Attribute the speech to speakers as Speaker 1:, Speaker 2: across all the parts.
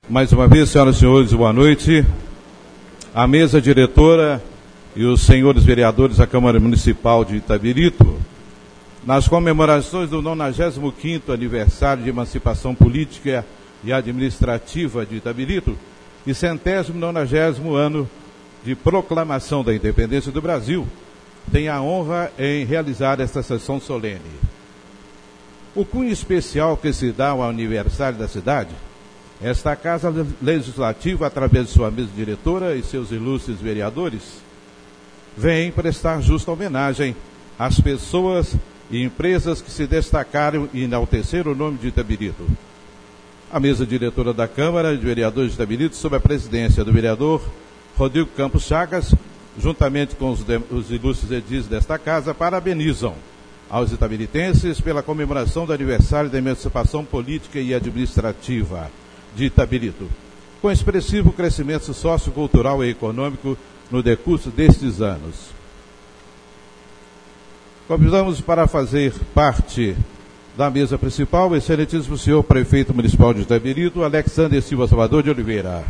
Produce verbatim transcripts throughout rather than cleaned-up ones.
Speaker 1: Mais uma vez, senhoras e senhores, boa noite. A mesa diretora e os senhores vereadores da Câmara Municipal de Itabirito, nas comemorações do nonagésimo quinto aniversário de emancipação política e administrativa de Itabirito e centésimo nonagésimo ano de proclamação da independência do Brasil, tem a honra em realizar esta sessão solene. O cunho especial que se dá ao aniversário da cidade, esta Casa Legislativa, através de sua mesa diretora e seus ilustres vereadores, vem prestar justa homenagem às pessoas e empresas que se destacaram e enalteceram o nome de Itabirito. A mesa diretora da Câmara de Vereadores de Itabirito, sob a presidência do vereador Rodrigo Campos Chagas, juntamente com os, de, os ilustres edis desta casa, parabenizam aos itabiritenses pela comemoração do aniversário da emancipação política e administrativa de Itabirito, com expressivo crescimento sociocultural e econômico no decurso destes anos. Convidamos para fazer parte da mesa principal o excelentíssimo senhor prefeito municipal de Itabirito, Alexander Silva Salvador de Oliveira.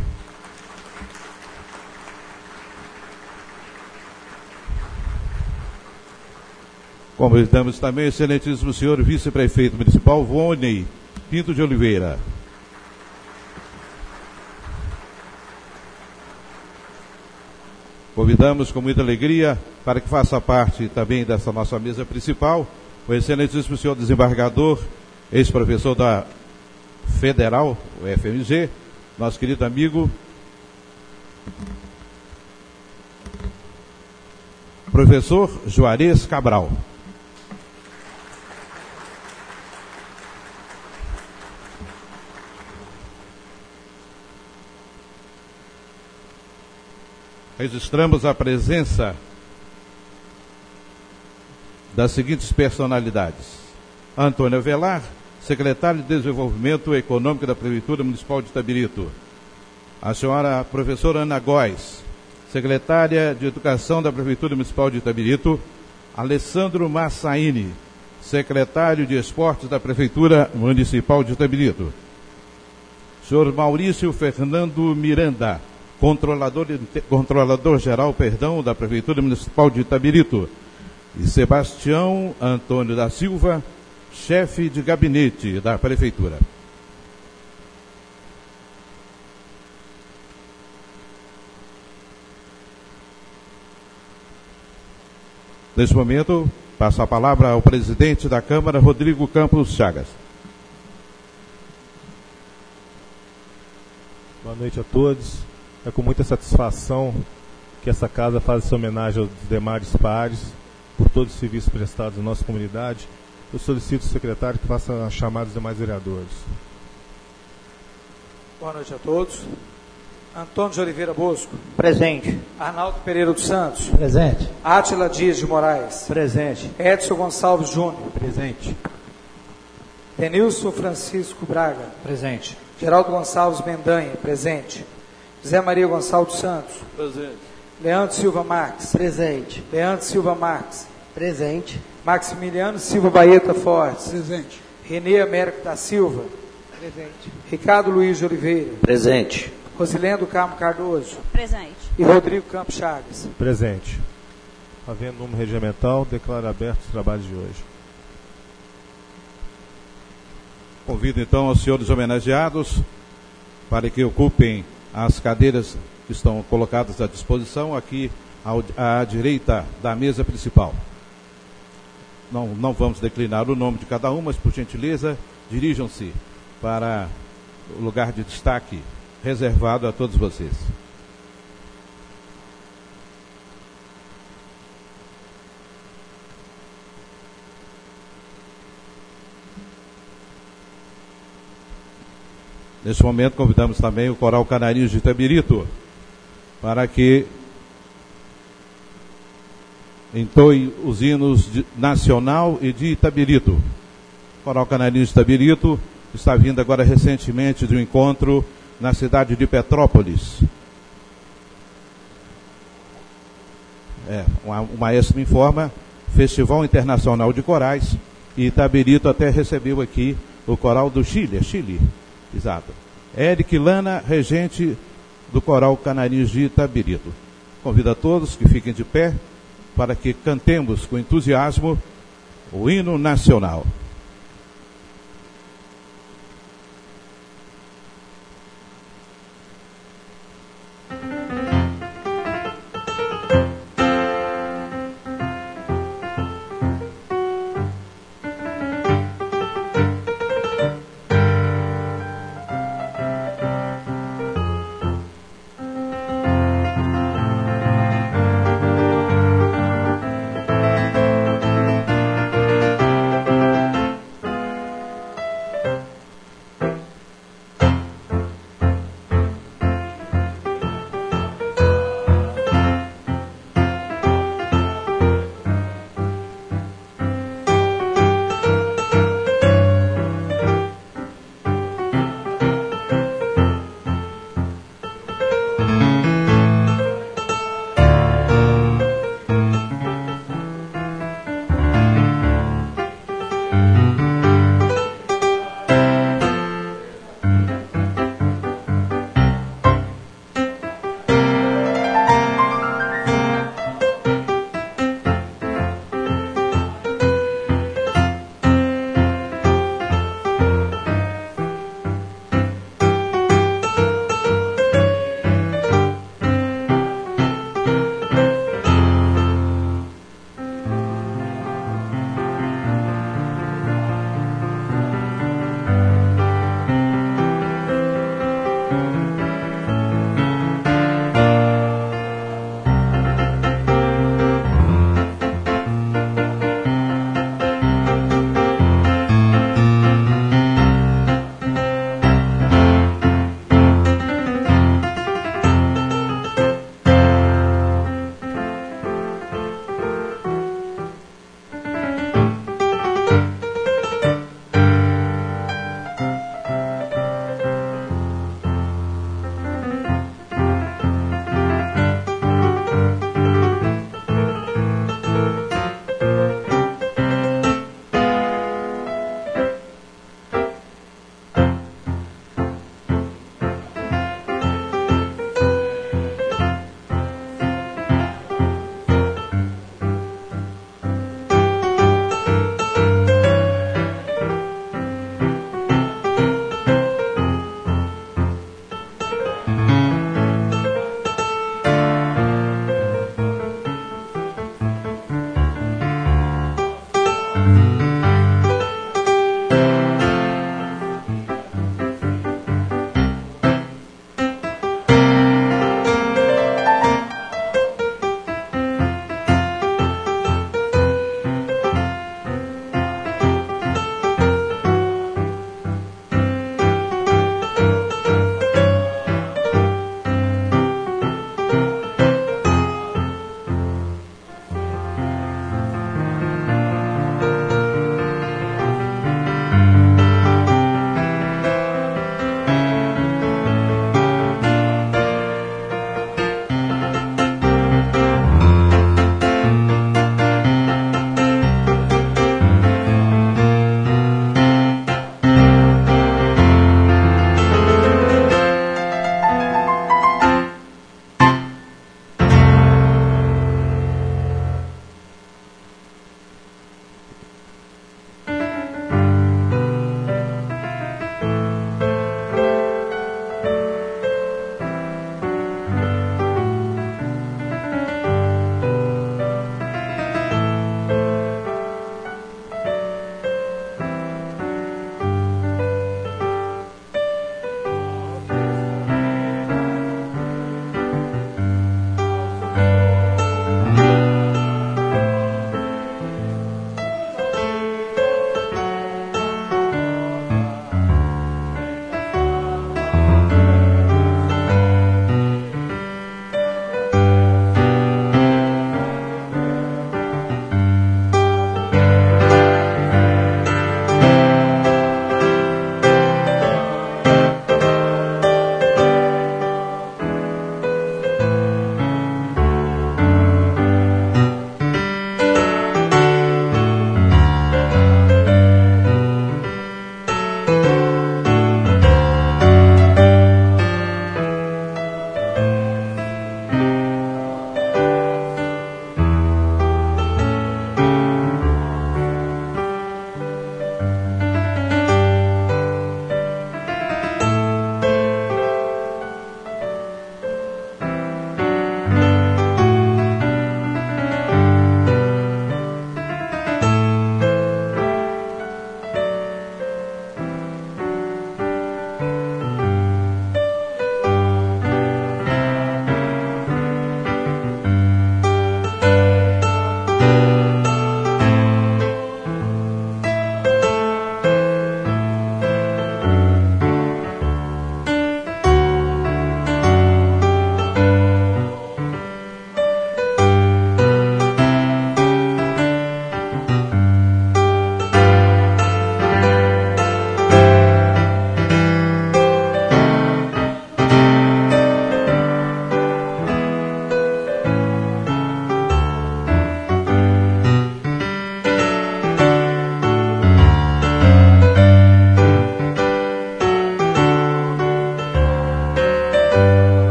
Speaker 1: Convidamos também o excelentíssimo senhor vice-prefeito municipal, Vônei Pinto de Oliveira. Convidamos com muita alegria para que faça parte também dessa nossa mesa principal o excelentíssimo senhor desembargador, ex-professor da Federal, o F M G, nosso querido amigo professor Juarez Cabral. Registramos a presença das seguintes personalidades: Antônio Avelar, secretário de Desenvolvimento Econômico da Prefeitura Municipal de Itabirito; a senhora professora Ana Góes, secretária de Educação da Prefeitura Municipal de Itabirito; Alessandro Massaini, secretário de Esportes da Prefeitura Municipal de Itabirito; senhor Maurício Fernando Miranda, Controlador, controlador geral, perdão, da Prefeitura Municipal de Itabirito; e Sebastião Antônio da Silva, chefe de gabinete da Prefeitura. Neste momento, passo a palavra ao presidente da Câmara, Rodrigo Campos Chagas.
Speaker 2: Boa noite a todos. É com muita satisfação que essa casa faz essa homenagem aos demais pares por todos os serviços prestados à nossa comunidade. Eu solicito ao secretário que faça a chamada dos demais vereadores.
Speaker 3: Boa noite a todos. Antônio de Oliveira Bosco.
Speaker 4: Presente.
Speaker 3: Arnaldo Pereira dos Santos.
Speaker 4: Presente.
Speaker 3: Átila Dias de Moraes.
Speaker 4: Presente.
Speaker 3: Edson Gonçalves Júnior.
Speaker 4: Presente.
Speaker 3: Denilson Francisco Braga.
Speaker 4: Presente.
Speaker 3: Geraldo Gonçalves Mendanha. Presente. José Maria Gonçalves Santos.
Speaker 5: Presente.
Speaker 3: Leandro Silva Marques.
Speaker 4: Presente.
Speaker 3: Leandro Silva Marques.
Speaker 4: Presente.
Speaker 3: Maximiliano Silva Baeta Fortes.
Speaker 4: Presente.
Speaker 3: Renê Américo da Silva.
Speaker 4: Presente.
Speaker 3: Ricardo Luiz de Oliveira.
Speaker 4: Presente.
Speaker 3: Rosilendo Carmo Cardoso.
Speaker 6: Presente.
Speaker 3: E Rodrigo Campos Chagas.
Speaker 2: Presente. Havendo número regimental, declaro abertos os trabalhos de hoje.
Speaker 1: Convido então os senhores homenageados para que ocupem as cadeiras que estão colocadas à disposição aqui ao, à direita da mesa principal. Não, não vamos declinar o nome de cada um, mas por gentileza, dirijam-se para o lugar de destaque reservado a todos vocês. Neste momento, convidamos também o Coral Canarinhos de Itabirito para que entoe os hinos de nacional e de Itabirito. O Coral Canarinhos de Itabirito está vindo agora recentemente de um encontro na cidade de Petrópolis. É, o maestro me informa, Festival Internacional de Corais, e Itabirito até recebeu aqui o coral do Chile, é Chile, exato. Eric Lana, regente do Coral Canarinhos de Itabirito. Convido a todos que fiquem de pé para que cantemos com entusiasmo o hino nacional.
Speaker 5: Música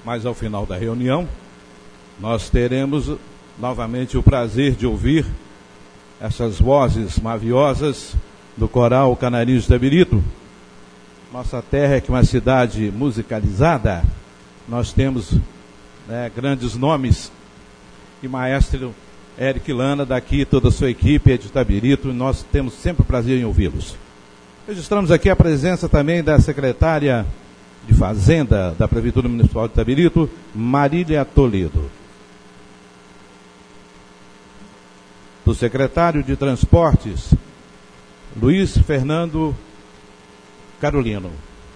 Speaker 1: mas ao final da reunião nós teremos novamente o prazer de ouvir essas vozes maviosas do coral Canarinhos de Itabirito. Nossa terra é que uma cidade musicalizada, nós temos né, grandes nomes, e maestro Eric Lana, daqui toda a sua equipe é de Itabirito, e nós temos sempre o prazer em ouvi-los. Registramos aqui a presença também da secretária de Fazenda da Prefeitura Municipal de Itabirito, Marília Toledo. Do secretário de Transportes, Luiz Fernando Carolino.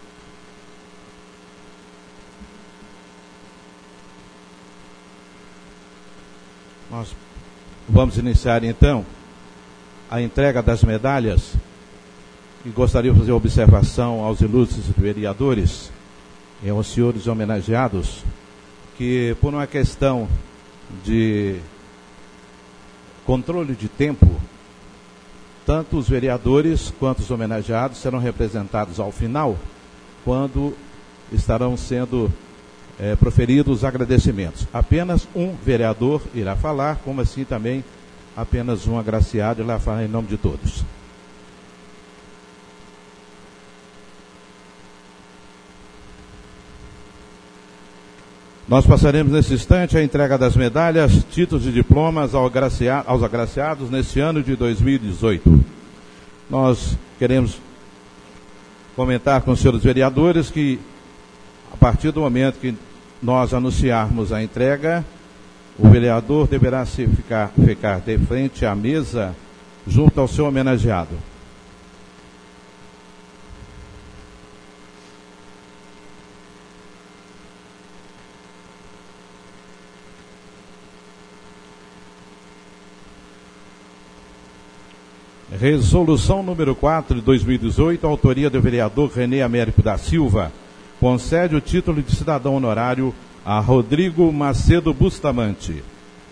Speaker 1: Nós vamos iniciar então a entrega das medalhas e gostaria de fazer uma observação aos ilustres vereadores e aos senhores homenageados que, por uma questão de controle de tempo, tanto os vereadores quanto os homenageados serão representados ao final, quando estarão sendo é, proferidos os agradecimentos. Apenas um vereador irá falar, como assim também apenas um agraciado irá falar em nome de todos. Nós passaremos nesse instante a entrega das medalhas, títulos e diplomas aos agraciados neste ano de dois mil e dezoito. Nós queremos comentar com os senhores vereadores que, a partir do momento que nós anunciarmos a entrega, o vereador deverá se ficar, ficar de frente à mesa junto ao seu homenageado. Resolução número quatro de dois mil e dezoito, autoria do vereador René Américo da Silva, concede o título de cidadão honorário a Rodrigo Macedo Bustamante.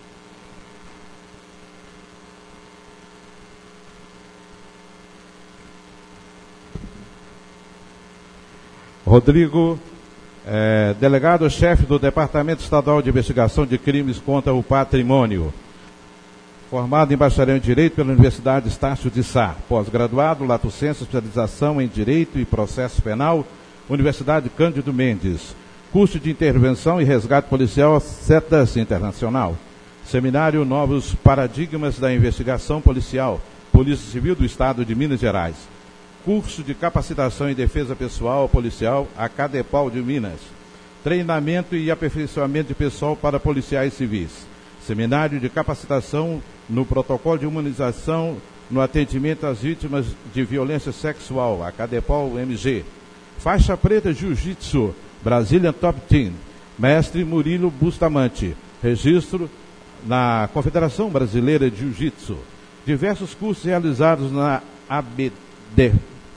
Speaker 1: Rodrigo, é, delegado-chefe do Departamento Estadual de Investigação de Crimes contra o Patrimônio. Formado em bacharel em Direito pela Universidade Estácio de Sá. Pós-graduado, lato sensu, especialização em Direito e Processo Penal, Universidade Cândido Mendes. Curso de Intervenção e Resgate Policial, CETAS Internacional. Seminário Novos Paradigmas da Investigação Policial, Polícia Civil do Estado de Minas Gerais. Curso de Capacitação em Defesa Pessoal Policial, a CADEPOL de Minas. Treinamento e aperfeiçoamento de pessoal para policiais civis. Seminário de Capacitação no Protocolo de Imunização no Atendimento às Vítimas de Violência Sexual, a CADEPOL M G. Faixa Preta Jiu-Jitsu, Brazilian Top Team, Mestre Murilo Bustamante. Registro na Confederação Brasileira de Jiu-Jitsu. Diversos cursos realizados na A B D.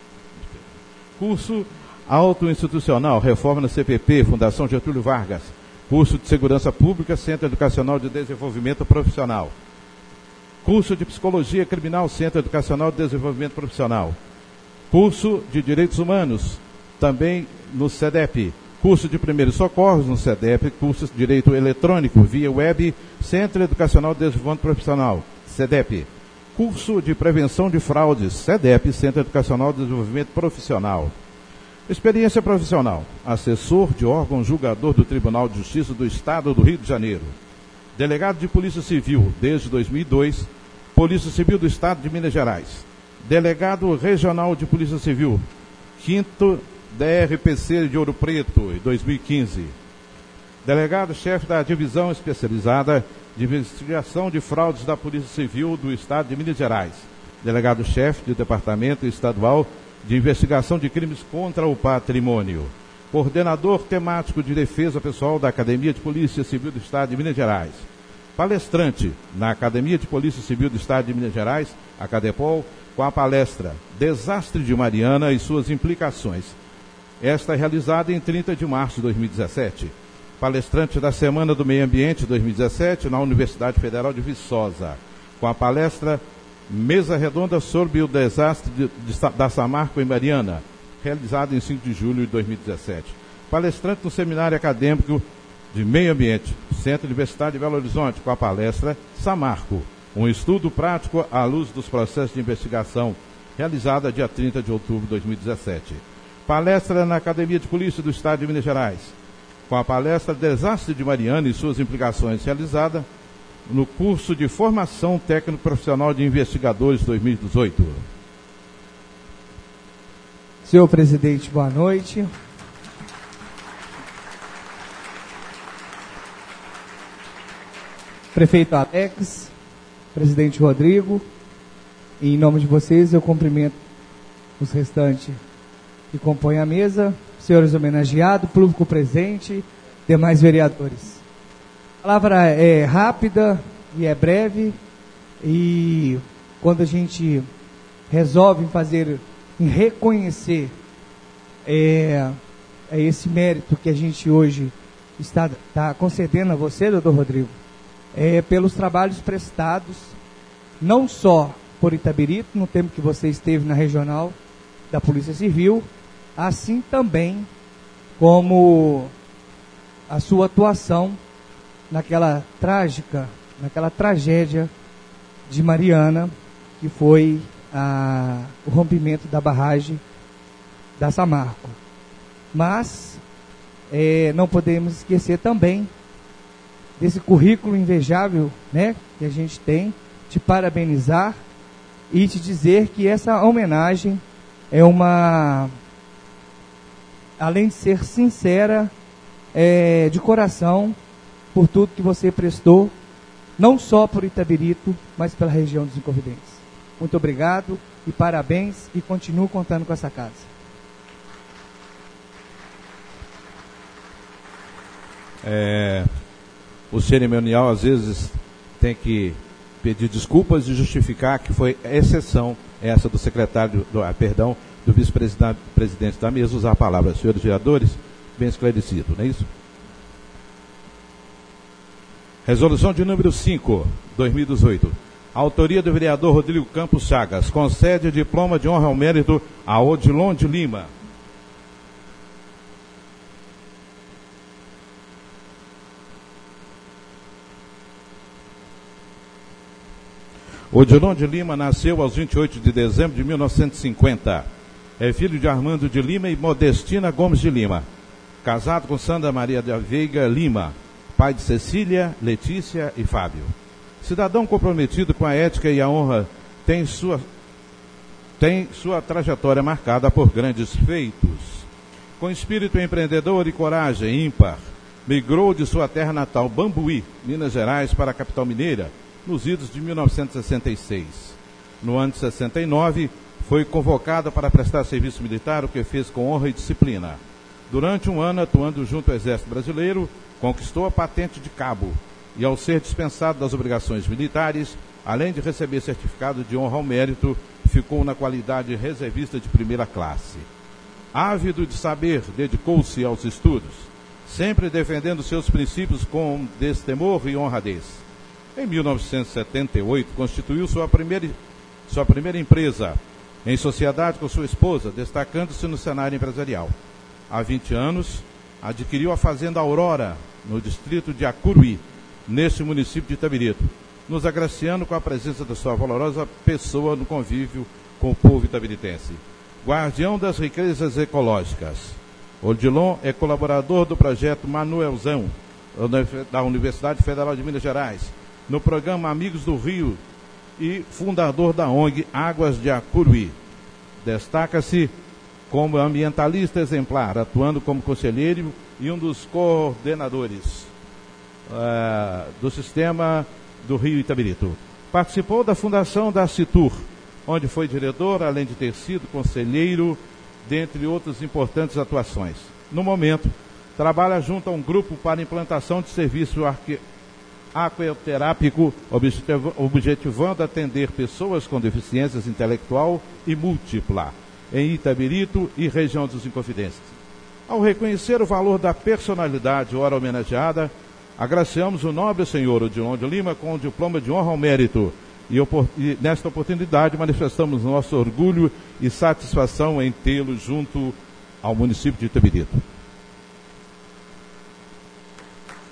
Speaker 1: Curso Autoinstitucional, Reforma na C P P, Fundação Getúlio Vargas. Curso de Segurança Pública, Centro Educacional de Desenvolvimento Profissional. Curso de Psicologia Criminal, Centro Educacional de Desenvolvimento Profissional. Curso de Direitos Humanos, também no SEDEP. Curso de Primeiros Socorros no SEDEP. Curso de Direito Eletrônico, via web, Centro Educacional de Desenvolvimento Profissional, SEDEP. Curso de Prevenção de Fraudes, SEDEP, Centro Educacional de Desenvolvimento Profissional. Experiência profissional, assessor de órgão julgador do Tribunal de Justiça do Estado do Rio de Janeiro. Delegado de Polícia Civil desde dois mil e dois, Polícia Civil do Estado de Minas Gerais. Delegado Regional de Polícia Civil, quinto D R P C de Ouro Preto, em dois mil e quinze. Delegado-chefe da Divisão Especializada de Investigação de Fraudes da Polícia Civil do Estado de Minas Gerais. Delegado-chefe do Departamento Estadual de Investigação de Crimes contra o Patrimônio. Coordenador temático de defesa pessoal da Academia de Polícia Civil do Estado de Minas Gerais. Palestrante na Academia de Polícia Civil do Estado de Minas Gerais, a CADEPOL, com a palestra Desastre de Mariana e suas implicações. Esta é realizada em trinta de março de dois mil e dezessete. Palestrante da Semana do Meio Ambiente dois mil e dezessete na Universidade Federal de Viçosa, com a palestra Mesa Redonda sobre o Desastre de, de, da Samarco em Mariana, realizada em cinco de julho de dois mil e dezessete. Palestrante no Seminário Acadêmico de Meio Ambiente, Centro Universitário de Belo Horizonte, com a palestra Samarco, um estudo prático à luz dos processos de investigação, realizada dia trinta de outubro de dois mil e dezessete. Palestra na Academia de Polícia do Estado de Minas Gerais, com a palestra Desastre de Mariana e suas implicações, realizada no curso de Formação Técnico Profissional de Investigadores dois mil e dezoito.
Speaker 5: Senhor presidente, boa noite. Prefeito Alex, presidente Rodrigo, em nome de vocês eu cumprimento os restantes que compõem a mesa, senhores homenageados, público presente, demais vereadores. A palavra é rápida e é breve, e quando a gente resolve fazer, em reconhecer é, é esse mérito que a gente hoje está, está concedendo a você, doutor Rodrigo, é pelos trabalhos prestados, não só por Itabirito, no tempo que você esteve na regional da Polícia Civil, assim também como a sua atuação naquela trágica, naquela tragédia de Mariana, que foi a, o rompimento da barragem da Samarco. Mas é, não podemos esquecer também desse currículo invejável, né, que a gente tem, te parabenizar e te dizer que essa homenagem é uma, além de ser sincera, é, de coração, por tudo que você prestou, não só por Itabirito, mas pela região dos Inconfidentes. Muito obrigado e parabéns, e continuo contando com essa casa.
Speaker 1: É, o cerimonial às vezes tem que pedir desculpas e justificar que foi exceção essa do secretário, do, ah, perdão, do vice-presidente da mesa usar a palavra. Senhores vereadores, bem esclarecido, não é isso? Resolução de número cinco, dois mil e dezoito. Autoria do vereador Rodrigo Campos Chagas. Concede o diploma de honra ao mérito a Odilon de Lima. Odilon de Lima nasceu aos vinte e oito de dezembro de mil novecentos e cinquenta. É filho de Armando de Lima e Modestina Gomes de Lima. Casado com Sandra Maria da Veiga Lima. Pai de Cecília, Letícia e Fábio. Cidadão comprometido com a ética e a honra, tem sua, tem sua trajetória marcada por grandes feitos. Com espírito empreendedor e coragem ímpar, migrou de sua terra natal, Bambuí, Minas Gerais, para a capital mineira, nos idos de mil novecentos e sessenta e seis. No ano de sessenta e nove, foi convocado para prestar serviço militar, o que fez com honra e disciplina. Durante um ano, atuando junto ao Exército Brasileiro, conquistou a patente de cabo e, ao ser dispensado das obrigações militares, além de receber certificado de honra ao mérito, ficou na qualidade de reservista de primeira classe. Ávido de saber, dedicou-se aos estudos, sempre defendendo seus princípios com destemor e honradez. Em mil novecentos e setenta e oito, constituiu sua primeira, sua primeira empresa, em sociedade com sua esposa, destacando-se no cenário empresarial. Há vinte anos, adquiriu a Fazenda Aurora, no distrito de Acuruí, neste município de Itabirito, nos agraciando com a presença da sua valorosa pessoa no convívio com o povo itabiritense. Guardião das riquezas ecológicas. Odilon é colaborador do projeto Manuelzão, da Universidade Federal de Minas Gerais, no programa Amigos do Rio, e fundador da O N G Águas de Acuruí. Destaca-se como ambientalista exemplar, atuando como conselheiro e um dos coordenadores uh, do sistema do Rio Itabirito. Participou da fundação da Citur, onde foi diretor, além de ter sido conselheiro, dentre outras importantes atuações. No momento, trabalha junto a um grupo para implantação de serviço arque... aquoterápico, objetivando atender pessoas com deficiências intelectual e múltipla, em Itabirito e região dos Inconfidentes. Ao reconhecer o valor da personalidade ora homenageada, agraciamos o nobre senhor Odilon de Lima com o diploma de honra ao mérito e, e nesta oportunidade manifestamos nosso orgulho e satisfação em tê-lo junto ao município de Itabirito.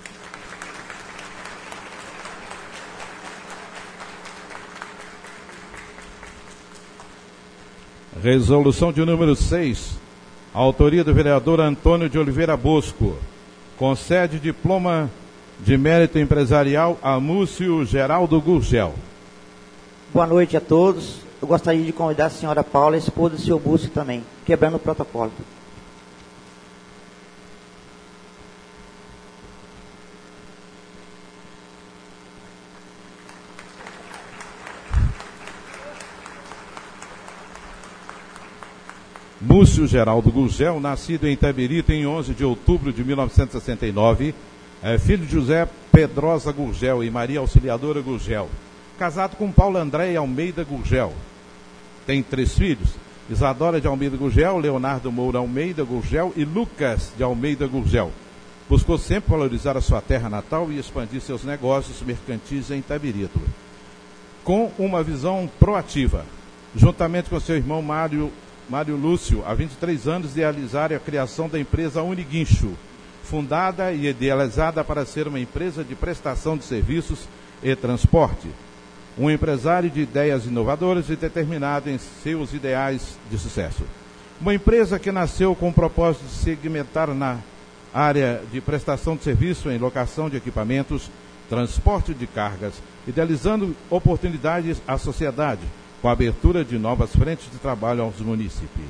Speaker 1: Resolução de número seis, autoria do vereador Antônio de Oliveira Bosco, concede diploma de mérito empresarial a Múcio Geraldo Gurgel.
Speaker 4: Boa noite a todos. Eu gostaria de convidar a senhora Paula, a esposa do senhor Múcio também, quebrando o protocolo.
Speaker 1: Múcio Geraldo Gurgel, nascido em Itabirito em onze de outubro de mil novecentos e sessenta e nove, é filho de José Pedrosa Gurgel e Maria Auxiliadora Gurgel. Casado com Paulo Andréia Almeida Gurgel. Tem três filhos: Isadora de Almeida Gurgel, Leonardo Moura Almeida Gurgel e Lucas de Almeida Gurgel. Buscou sempre valorizar a sua terra natal e expandir seus negócios mercantis em Itabirito, com uma visão proativa. Juntamente com seu irmão Mário Mário Lúcio, há vinte e três anos, idealizaram a criação da empresa Uniguincho, fundada e idealizada para ser uma empresa de prestação de serviços e transporte. Um empresário de ideias inovadoras e determinado em seus ideais de sucesso. Uma empresa que nasceu com o propósito de segmentar na área de prestação de serviço em locação de equipamentos, transporte de cargas, idealizando oportunidades à sociedade, com a abertura de novas frentes de trabalho aos munícipes.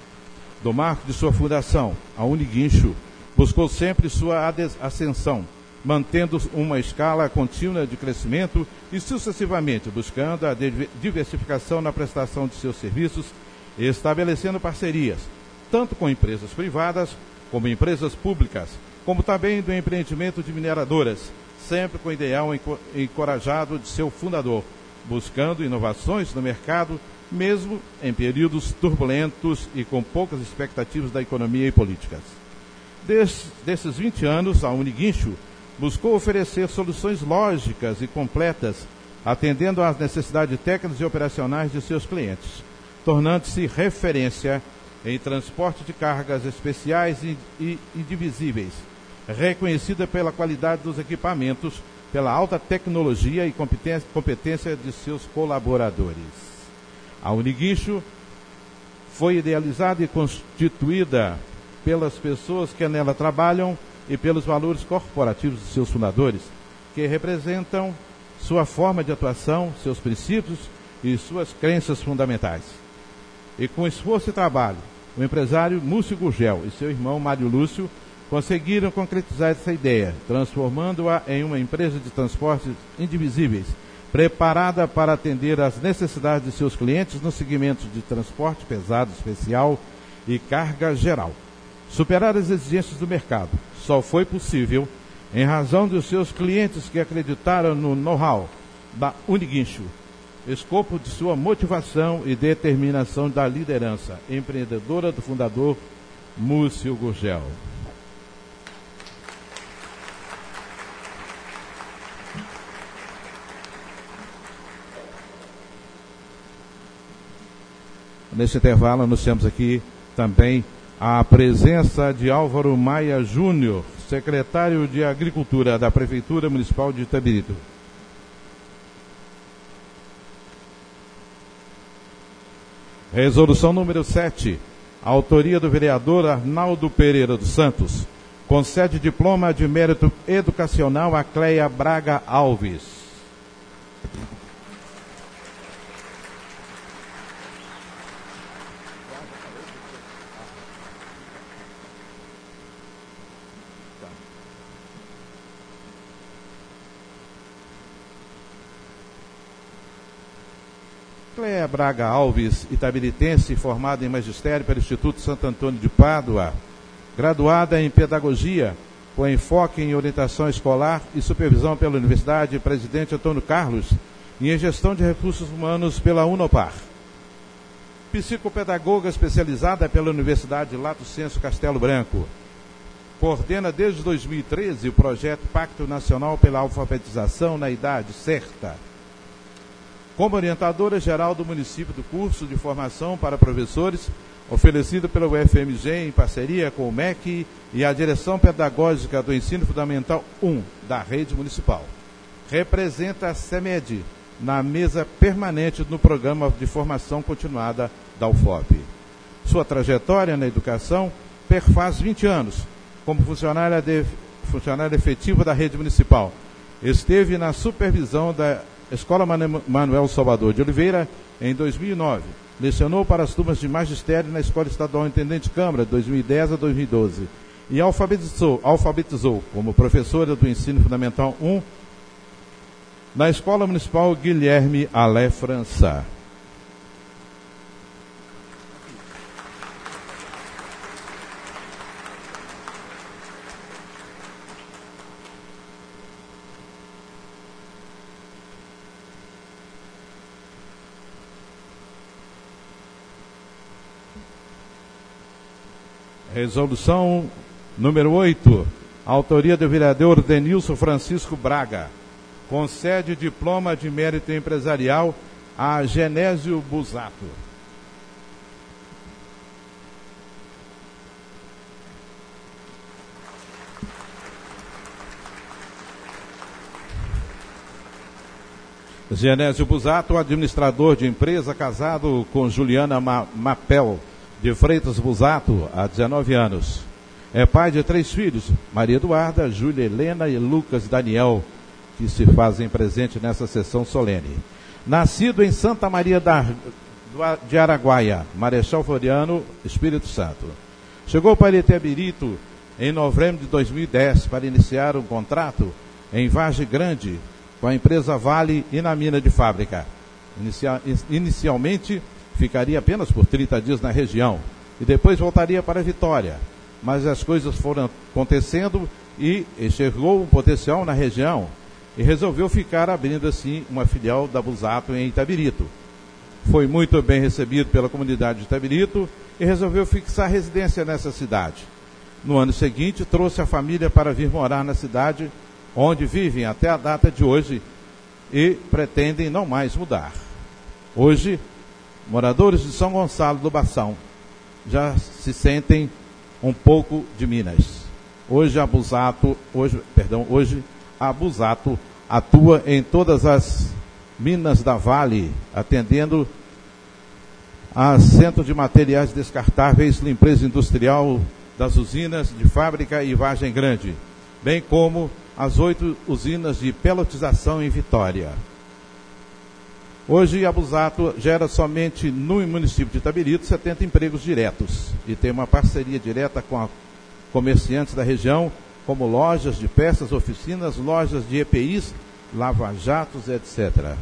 Speaker 1: Do marco de sua fundação, a Uniguincho buscou sempre sua ascensão, mantendo uma escala contínua de crescimento e sucessivamente buscando a diversificação na prestação de seus serviços e estabelecendo parcerias, tanto com empresas privadas como empresas públicas, como também do empreendimento de mineradoras, sempre com o ideal encorajado de seu fundador, buscando inovações no mercado, mesmo em períodos turbulentos e com poucas expectativas da economia e políticas. Des, desses vinte anos, a Uniguincho buscou oferecer soluções lógicas e completas, atendendo às necessidades técnicas e operacionais de seus clientes, tornando-se referência em transporte de cargas especiais e, e indivisíveis, reconhecida pela qualidade dos equipamentos, pela alta tecnologia e competência, competência de seus colaboradores. A Uniguincho foi idealizada e constituída pelas pessoas que nela trabalham e pelos valores corporativos de seus fundadores, que representam sua forma de atuação, seus princípios e suas crenças fundamentais. E com esforço e trabalho, o empresário Múcio Gurgel e seu irmão Mário Lúcio conseguiram concretizar essa ideia, transformando-a em uma empresa de transportes indivisíveis, preparada para atender às necessidades de seus clientes nos segmentos de transporte pesado especial e carga geral. Superar as exigências do mercado só foi possível em razão dos seus clientes que acreditaram no know-how da Uniguincho, escopo de sua motivação e determinação da liderança empreendedora do fundador Múcio Gurgel. Nesse intervalo, anunciamos aqui também a presença de Álvaro Maia Júnior, secretário de Agricultura da Prefeitura Municipal de Itabirito. Resolução número sete, autoria do vereador Arnaldo Pereira dos Santos, concede diploma de mérito educacional a Cleia Braga Alves. Cleia Braga Alves, itabiritense, formada em magistério pelo Instituto Santo Antônio de Pádua, graduada em pedagogia, com enfoque em orientação escolar e supervisão pela Universidade Presidente Antônio Carlos e em gestão de recursos humanos pela Unopar. Psicopedagoga especializada pela Universidade Lato Senso Castelo Branco. Coordena desde dois mil e treze o projeto Pacto Nacional pela Alfabetização na Idade Certa. Como orientadora geral do município do curso de formação para professores, oferecido pela U F M G em parceria com o M E C e a Direção Pedagógica do Ensino Fundamental um da Rede Municipal. Representa a CEMED na mesa permanente no Programa de Formação Continuada da U F O P. Sua trajetória na educação perfaz vinte anos como funcionária, de, funcionária efetiva da rede municipal. Esteve na supervisão da Escola Manuel Salvador de Oliveira em dois mil e nove. Lecionou para as turmas de magistério na Escola Estadual Intendente Câmara, de dois mil e dez a dois mil e doze. E alfabetizou, alfabetizou como professora do Ensino Fundamental um na Escola Municipal Guilherme Alé França. Resolução número oito, autoria do vereador Denilson Francisco Braga. Concede diploma de mérito empresarial a Genésio Busato. Genésio Busato, administrador de empresa, casado com Juliana Ma- Mapel de Freitas Busato, há dezenove anos. É pai de três filhos, Maria Eduarda, Júlia Helena e Lucas Daniel, que se fazem presente nessa sessão solene. Nascido em Santa Maria da, de Araguaia, Marechal Floriano, Espírito Santo. Chegou para Itabirito em novembro de dois mil e dez para iniciar um contrato em Vargem Grande com a empresa Vale e na mina de fábrica. Inicia, inicialmente ficaria apenas por trinta dias na região e depois voltaria para Vitória. Mas as coisas foram acontecendo e enxergou um potencial na região e resolveu ficar abrindo assim uma filial da Busato em Itabirito. Foi muito bem recebido pela comunidade de Itabirito e resolveu fixar residência nessa cidade. No ano seguinte, trouxe a família para vir morar na cidade, onde vivem até a data de hoje e pretendem não mais mudar. Hoje, moradores de São Gonçalo do Bação já se sentem um pouco de Minas. Hoje a Busato, hoje, perdão, hoje a Busato atua em todas as minas da Vale, atendendo a centro de materiais descartáveis, limpeza industrial das usinas de fábrica e Vargem Grande, bem como as oito usinas de pelotização em Vitória. Hoje, a Busato gera somente no município de Itabirito setenta empregos diretos e tem uma parceria direta com a comerciantes da região, como lojas de peças, oficinas, lojas de E P Is, lava-jatos, etcétera.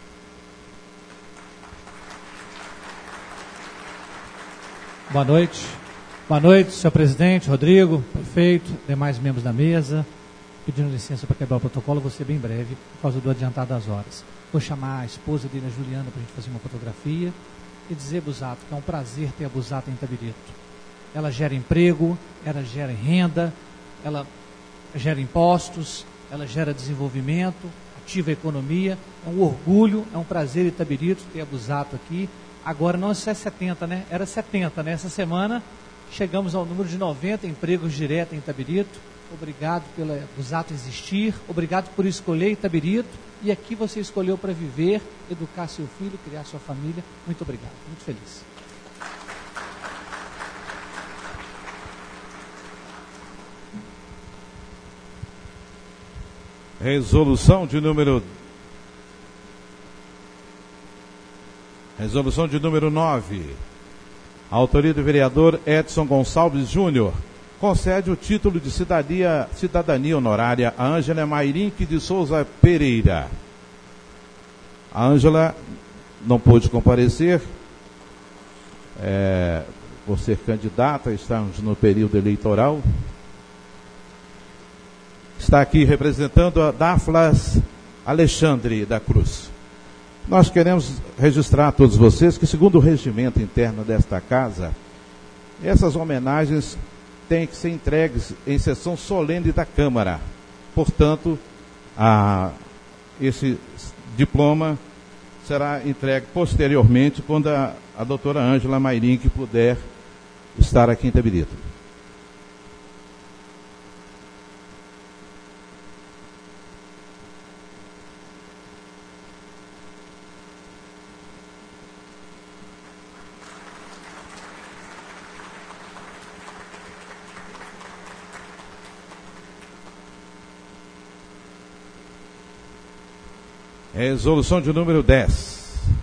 Speaker 6: Boa noite. Boa noite, senhor presidente, Rodrigo, prefeito, demais membros da mesa. Pedindo licença para quebrar o protocolo, vou ser bem breve, por causa do adiantado das horas. Vou chamar a esposa dele, a Juliana, para a gente fazer uma fotografia e dizer, Busato, que é um prazer ter a Busato em Itabirito. Ela gera emprego, ela gera renda, ela gera impostos, ela gera desenvolvimento, ativa a economia. É um orgulho, é um prazer em Itabirito ter a Busato aqui. Agora não é só setenta, né? Era setenta, né? Essa semana chegamos ao número de noventa empregos diretos em Itabirito. Obrigado pela Busato existir, obrigado por escolher Itabirito, e aqui você escolheu para viver, educar seu filho, criar sua família. Muito obrigado, muito feliz.
Speaker 1: Resolução de número Resolução de número nove. Autoria do vereador Edson Gonçalves Júnior. Concede o título de cidadania, cidadania honorária a Ângela Mairinque de Souza Pereira. A Ângela não pôde comparecer é, por ser candidata, estamos no período eleitoral. Está aqui representando a Daflas Alexandre da Cruz. Nós queremos registrar a todos vocês que, segundo o regimento interno desta casa, essas homenagens têm que ser entregues em sessão solene da Câmara. Portanto, a, esse diploma será entregue posteriormente quando a, a doutora Ângela Mairinque puder estar aqui em Itabirito. Resolução de número dez.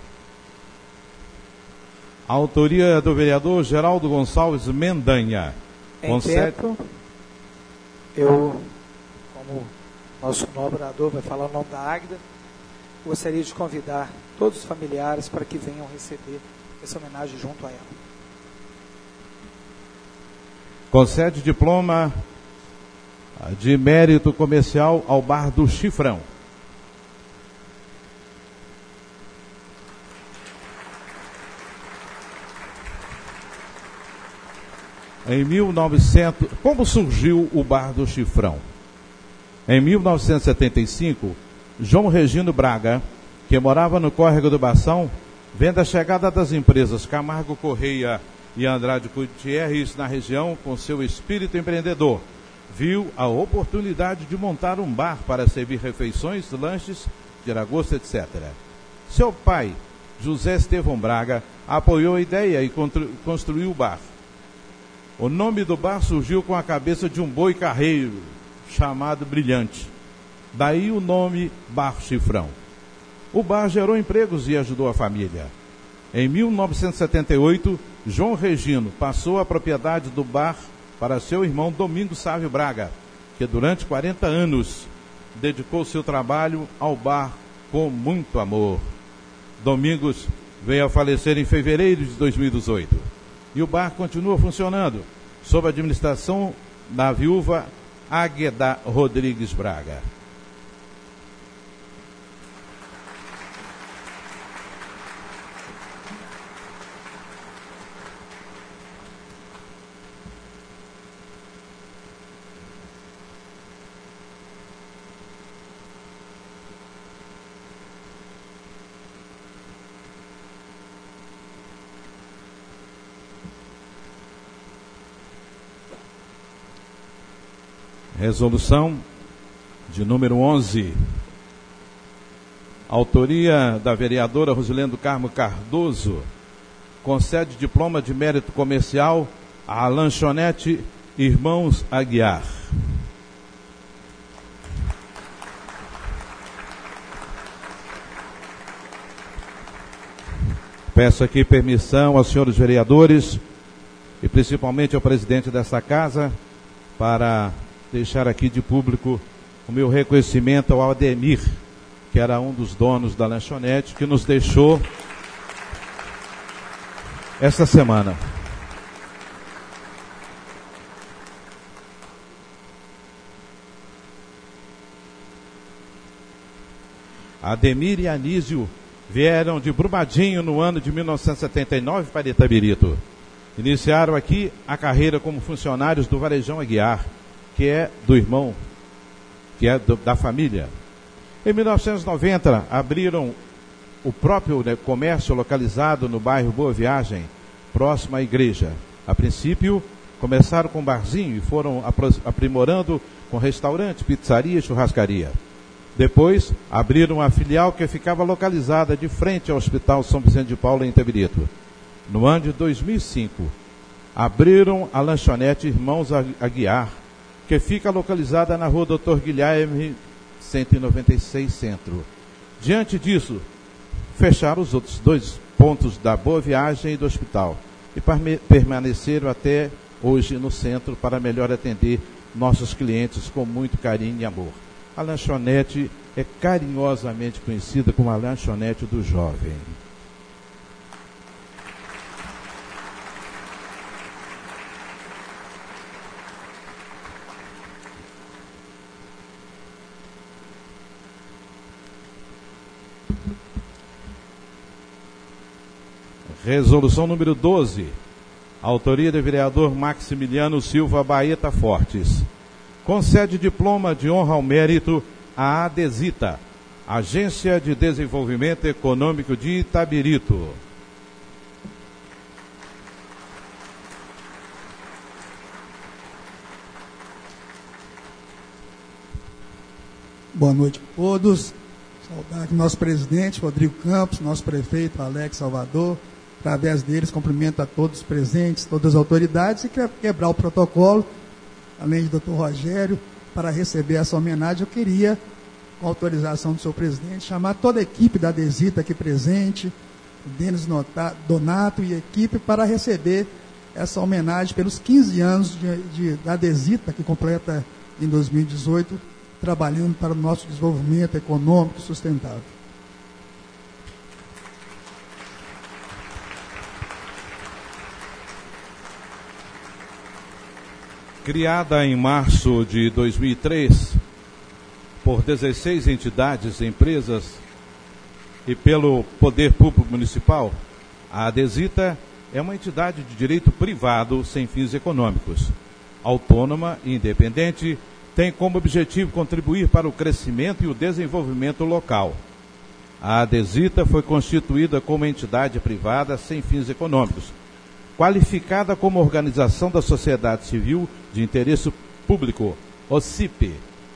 Speaker 1: Autoria do vereador Geraldo Gonçalves Mendanha.
Speaker 3: Em
Speaker 1: Concede...
Speaker 3: tempo, eu, como nosso colaborador vai falar o nome da Águida, gostaria de convidar todos os familiares para que venham receber essa homenagem junto a ela.
Speaker 1: Concede diploma de mérito comercial ao Bar do Chifrão. Em mil e novecentos, como surgiu o Bar do Chifrão? Em mil novecentos e setenta e cinco, João Regino Braga, que morava no Córrego do Bação, vendo a chegada das empresas Camargo Correia e Andrade Gutierrez na região com seu espírito empreendedor, viu a oportunidade de montar um bar para servir refeições, lanches, tiragosto, etcétera. Seu pai, José Estevão Braga, apoiou a ideia e construiu o bar. O nome do bar surgiu com a cabeça de um boi carreiro, chamado Brilhante. Daí o nome Bar Chifrão. O bar gerou empregos e ajudou a família. Em mil novecentos e setenta e oito, João Regino passou a propriedade do bar para seu irmão Domingos Sávio Braga, que durante quarenta anos dedicou seu trabalho ao bar com muito amor. Domingos veio a falecer em fevereiro de dois mil e dezoito. E o bar continua funcionando, sob a administração da viúva Águeda Rodrigues Braga. Resolução de número onze. Autoria da vereadora Rosilendo Carmo Cardoso. Concede diploma de mérito comercial à lanchonete Irmãos Aguiar. Peço aqui permissão aos senhores vereadores e principalmente ao presidente desta casa para deixar aqui de público o meu reconhecimento ao Ademir, que era um dos donos da lanchonete, que nos deixou esta semana. Ademir e Anísio vieram de Brumadinho no ano de mil novecentos e setenta e nove para Itabirito. Iniciaram aqui a carreira como funcionários do Varejão Aguiar, que é do irmão, que é do, da família. Em mil novecentos e noventa, abriram o próprio, né, comércio localizado no bairro Boa Viagem, próximo à igreja. A princípio, começaram com barzinho e foram aprimorando com restaurante, pizzaria e churrascaria. Depois, abriram a filial que ficava localizada de frente ao Hospital São Vicente de Paulo, em Itabirito. No ano de dois mil e cinco, abriram a lanchonete Irmãos Aguiar, que fica localizada na rua doutor Guilherme, cento e noventa e seis, Centro. Diante disso, fecharam os outros dois pontos da Boa Viagem e do hospital e permaneceram até hoje no centro para melhor atender nossos clientes com muito carinho e amor. A lanchonete é carinhosamente conhecida como a lanchonete do jovem. Resolução número doze. Autoria do vereador Maximiliano Silva Baeta Fortes. Concede diploma de honra ao mérito à ADESITA, Agência de Desenvolvimento Econômico de Itabirito.
Speaker 7: Boa noite a todos. Saudar aqui nosso presidente, Rodrigo Campos, nosso prefeito, Alex Salvador. Através deles, cumprimento a todos os presentes, todas as autoridades, e quero quebrar o protocolo, além do doutor Rogério, para receber essa homenagem. Eu queria com autorização do senhor presidente, chamar toda a equipe da Adesita aqui presente, o Denis Donato e a equipe, para receber essa homenagem pelos quinze anos de, de, da Adesita, que completa em dois mil e dezoito, trabalhando para o nosso desenvolvimento econômico sustentável.
Speaker 1: Criada em março de dois mil e três por dezesseis entidades e empresas e pelo Poder Público Municipal, a Adesita é uma entidade de direito privado sem fins econômicos, autônoma e independente, tem como objetivo contribuir para o crescimento e o desenvolvimento local. A Adesita foi constituída como entidade privada sem fins econômicos, qualificada como organização da sociedade civil de interesse público, O C I P,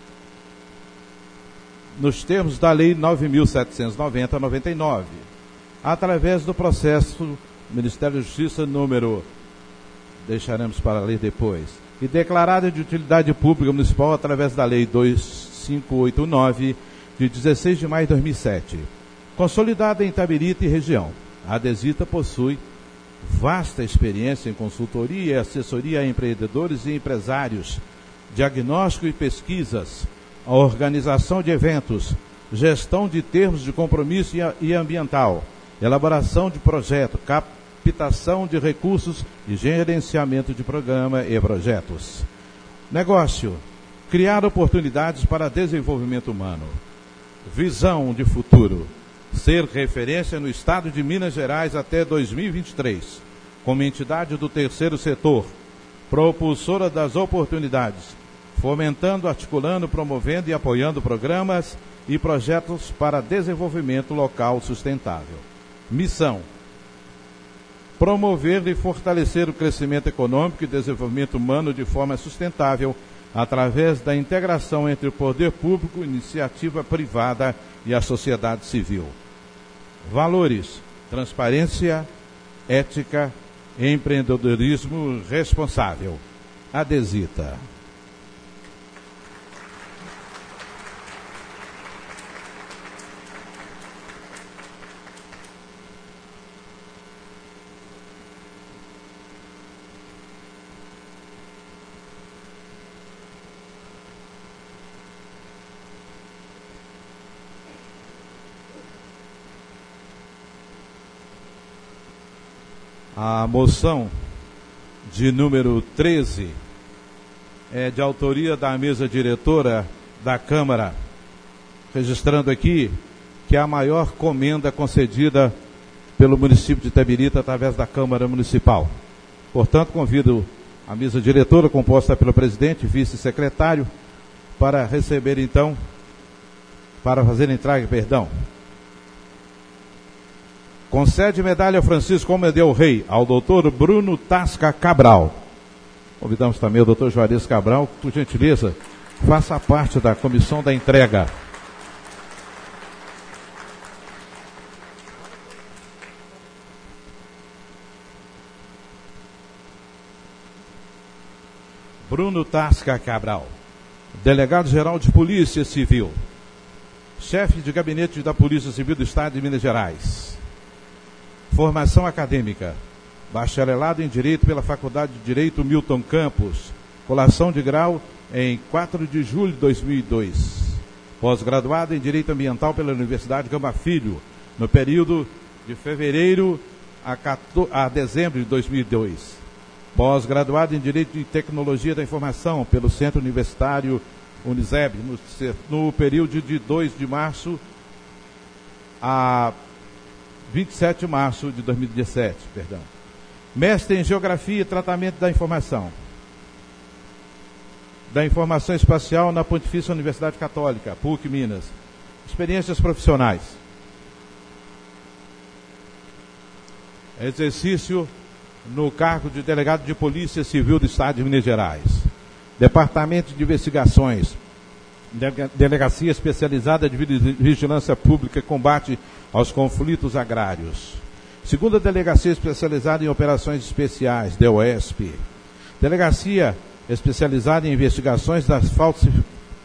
Speaker 1: nos termos da Lei nove mil setecentos e noventa barra noventa e nove, através do processo Ministério da Justiça número, deixaremos para ler depois, e declarada de utilidade pública municipal através da Lei dois mil quinhentos e oitenta e nove, de dezesseis de maio de dois mil e sete. Consolidada em Itabirito e região, a Adesita possui vasta experiência em consultoria e assessoria a empreendedores e empresários, diagnóstico e pesquisas, a organização de eventos, gestão de termos de compromisso e ambiental, elaboração de projeto, captação de recursos e gerenciamento de programa e projetos. Negócio: criar oportunidades para desenvolvimento humano. Visão de futuro: ser referência no estado de Minas Gerais até dois mil e vinte e três, como entidade do terceiro setor, propulsora das oportunidades, fomentando, articulando, promovendo e apoiando programas e projetos para desenvolvimento local sustentável. Missão: promover e fortalecer o crescimento econômico e desenvolvimento humano de forma sustentável através da integração entre o poder público, iniciativa privada e a sociedade civil. Valores: transparência, ética, empreendedorismo responsável. Adesita. A moção de número treze é de autoria da mesa diretora da Câmara, registrando aqui que é a maior comenda concedida pelo município de Itabirito através da Câmara Municipal. Portanto, convido a mesa diretora, composta pelo presidente e vice-secretário, para receber então, para fazer entrega, perdão, concede medalha Francisco Almedeu Rei ao doutor Bruno Tasca Cabral. Convidamos também o doutor Juarez Cabral, por gentileza, faça parte da comissão da entrega. Bruno Tasca Cabral, delegado-geral de Polícia Civil, chefe de gabinete da Polícia Civil do Estado de Minas Gerais. Formação acadêmica: bacharelado em Direito pela Faculdade de Direito Milton Campos, colação de grau em quatro de julho de dois mil e dois. Pós-graduado em Direito Ambiental pela Universidade Gama Filho, no período de fevereiro a, quatorze, a dezembro de dois mil e dois. Pós-graduado em Direito e Tecnologia da Informação pelo Centro Universitário Uniseb, no, no período de dois de março a vinte e sete de março de dois mil e dezessete, perdão. Mestre em Geografia e Tratamento da Informação, da Informação Espacial na Pontifícia Universidade Católica, P U C Minas. Experiências profissionais: exercício no cargo de delegado de Polícia Civil do Estado de Minas Gerais, Departamento de Investigações, Delegacia Especializada de Vigilância Pública e Combate aos Conflitos Agrários, Segunda Delegacia Especializada em Operações Especiais, DEOESP, Delegacia Especializada em Investigações das, falsi...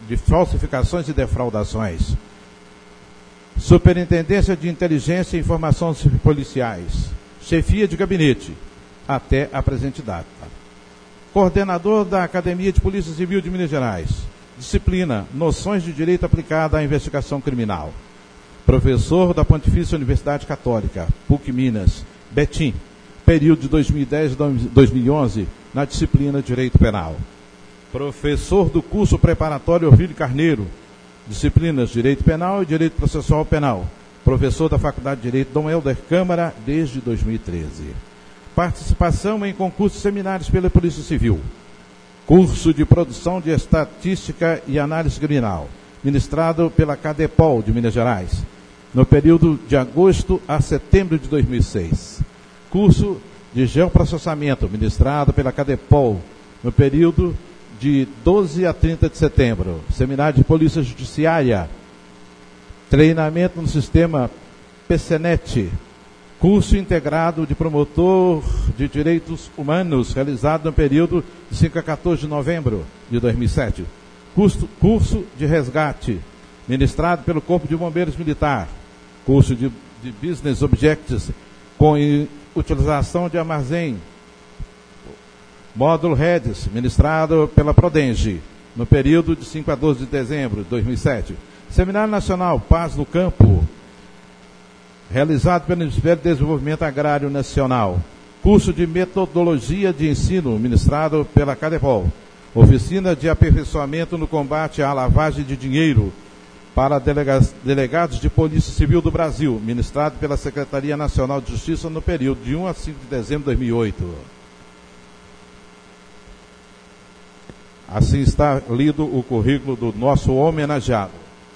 Speaker 1: de falsificações e defraudações. Superintendência de Inteligência e Informações Policiais, chefia de gabinete, até a presente data. Coordenador da Academia de Polícia Civil de Minas Gerais, disciplina, noções de direito aplicado à investigação criminal. Professor da Pontifícia Universidade Católica, P U C Minas, Betim, período de dois mil e dez a dois mil e onze, na disciplina Direito Penal. Professor do curso preparatório Ovídio Carneiro, disciplinas Direito Penal e Direito Processual Penal. Professor da Faculdade de Direito Dom Helder Câmara desde dois mil e treze. Participação em concursos e seminários pela Polícia Civil. Curso de Produção de Estatística e Análise Criminal, ministrado pela CADEPOL de Minas Gerais, no período de agosto a setembro de dois mil e seis. Curso de Geoprocessamento, ministrado pela CADEPOL, no período de doze a trinta de setembro. Seminário de Polícia Judiciária, treinamento no sistema P C N E T, curso integrado de promotor de direitos humanos, realizado no período de cinco a quatorze de novembro de dois mil e sete. Curso, curso de resgate, ministrado pelo Corpo de Bombeiros Militar. Curso de, de Business Objectives, com utilização de armazém. Módulo Redes, ministrado pela Prodenge, no período de cinco a doze de dezembro de dois mil e sete. Seminário Nacional Paz no Campo, realizado pelo Ministério do Desenvolvimento Agrário Nacional. Curso de Metodologia de Ensino, ministrado pela CADEPOL. Oficina de Aperfeiçoamento no Combate à Lavagem de Dinheiro para delega- delegados de Polícia Civil do Brasil, ministrado pela Secretaria Nacional de Justiça no período de um a cinco de dezembro de dois mil e oito. Assim está lido o currículo do nosso homenageado.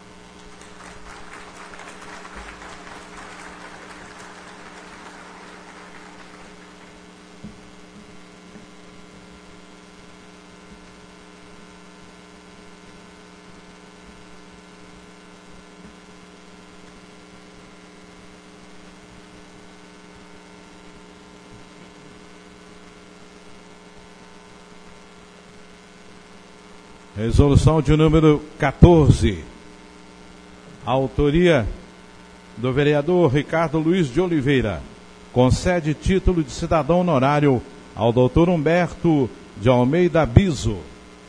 Speaker 1: Resolução de número quatorze. Autoria do vereador Ricardo Luiz de Oliveira. Concede título de cidadão honorário ao doutor Humberto de Almeida Biso.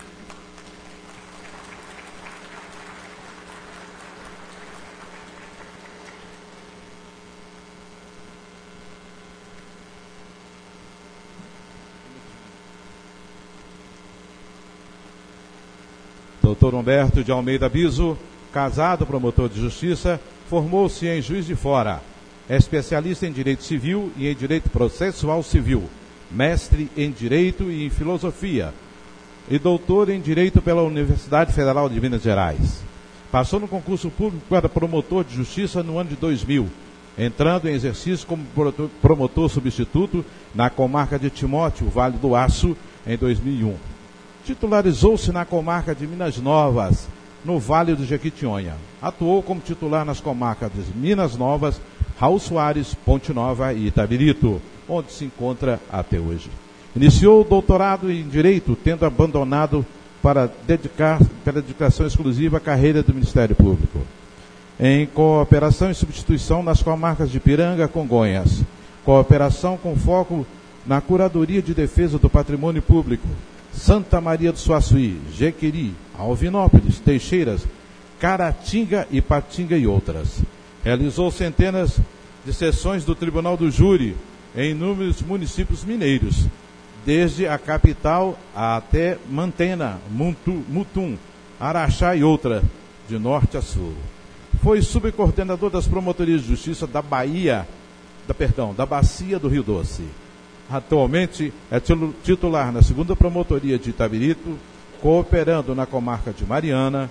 Speaker 1: doutor Humberto de Almeida Biso, casado, promotor de justiça, formou-se em Juiz de Fora. É especialista em Direito Civil e em Direito Processual Civil, mestre em Direito e em Filosofia, e doutor em Direito pela Universidade Federal de Minas Gerais. Passou no concurso público para promotor de justiça no ano de dois mil, entrando em exercício como promotor substituto na comarca de Timóteo, Vale do Aço, em dois mil e um. Titularizou-se na comarca de Minas Novas, no Vale do Jequitinhonha. Atuou como titular nas comarcas de Minas Novas, Raul Soares, Ponte Nova e Itabirito, onde se encontra até hoje. Iniciou o doutorado em Direito, tendo abandonado para dedicar, pela dedicação exclusiva à carreira do Ministério Público. Em cooperação e substituição nas comarcas de Piranga, Congonhas. Cooperação com foco na Curadoria de Defesa do Patrimônio Público, Santa Maria do Suaçuí, Jequeri, Alvinópolis, Teixeiras, Caratinga e Patinga e outras. Realizou centenas de sessões do Tribunal do Júri em inúmeros municípios mineiros, desde a capital até Mantena, Mutum, Mutum, Araxá e outra, de norte a sul. Foi subcoordenador das promotorias de justiça da Bahia, da, perdão, da Bacia do Rio Doce. Atualmente é titular na segunda promotoria de Itabirito, cooperando na comarca de Mariana.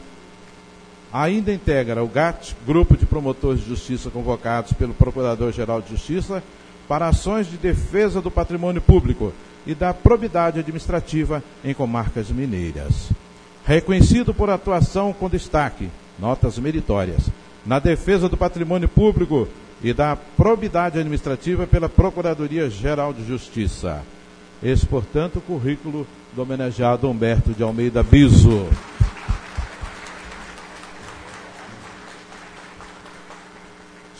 Speaker 1: Ainda integra o G A T, Grupo de Promotores de Justiça convocados pelo Procurador-Geral de Justiça para ações de defesa do patrimônio público e da probidade administrativa em comarcas mineiras. Reconhecido por atuação com destaque, notas meritórias, na defesa do patrimônio público e da probidade administrativa pela Procuradoria-Geral de Justiça. Esse, portanto, o currículo do homenageado Humberto de Almeida Biso.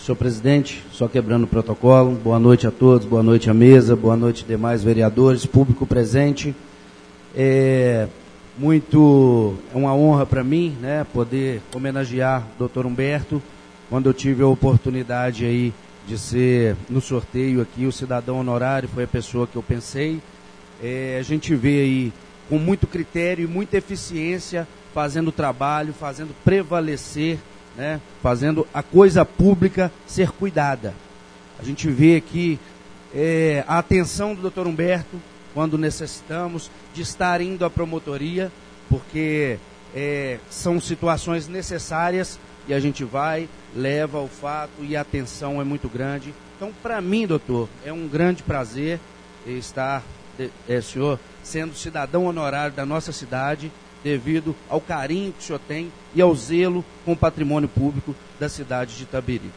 Speaker 8: senhor presidente, só quebrando o protocolo. Boa noite a todos, boa noite à mesa, boa noite demais vereadores, público presente. É muito, é uma honra para mim, né, poder homenagear o doutor Humberto, quando eu tive a oportunidade aí de ser, no sorteio aqui, o cidadão honorário, foi a pessoa que eu pensei. É, a gente vê aí, com muito critério e muita eficiência, fazendo trabalho, fazendo prevalecer, né, fazendo a coisa pública ser cuidada. A gente vê aqui é, a atenção do doutor Humberto, quando necessitamos, de estar indo à promotoria, porque é, são situações necessárias e a gente vai, leva o fato e a atenção é muito grande. Então, para mim, doutor, é um grande prazer estar, é, senhor, sendo cidadão honorário da nossa cidade, devido ao carinho que o senhor tem e ao zelo com o patrimônio público da cidade de Itabirito.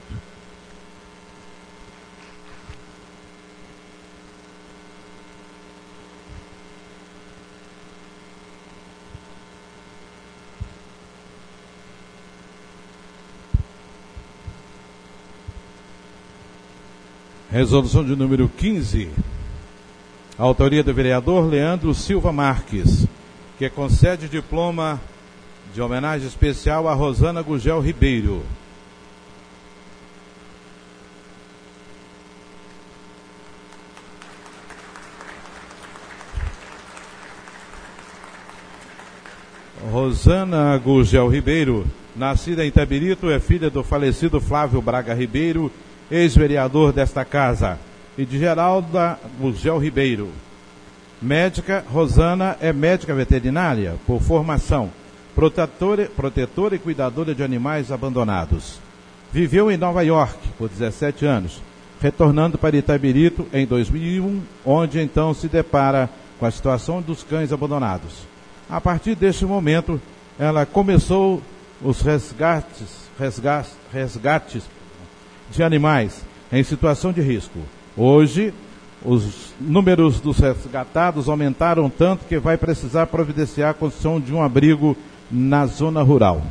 Speaker 1: Resolução de número quinze. Autoria do vereador Leandro Silva Marques, que concede diploma de homenagem especial a Rosana Gugel Ribeiro. Rosana Gugel Ribeiro, nascida em Itabirito, é filha do falecido Flávio Braga Ribeiro, ex-vereador desta casa, e de Geralda Gugel Ribeiro. Médica, Rosana é médica veterinária por formação, protetora, protetora e cuidadora de animais abandonados. Viveu em Nova York por dezessete anos, retornando para Itabirito em dois mil e um, onde então se depara com a situação dos cães abandonados. A partir deste momento, ela começou os resgates, resgates, resgates de animais em situação de risco. Hoje, os números dos resgatados aumentaram tanto que vai precisar providenciar a construção de um abrigo na zona rural.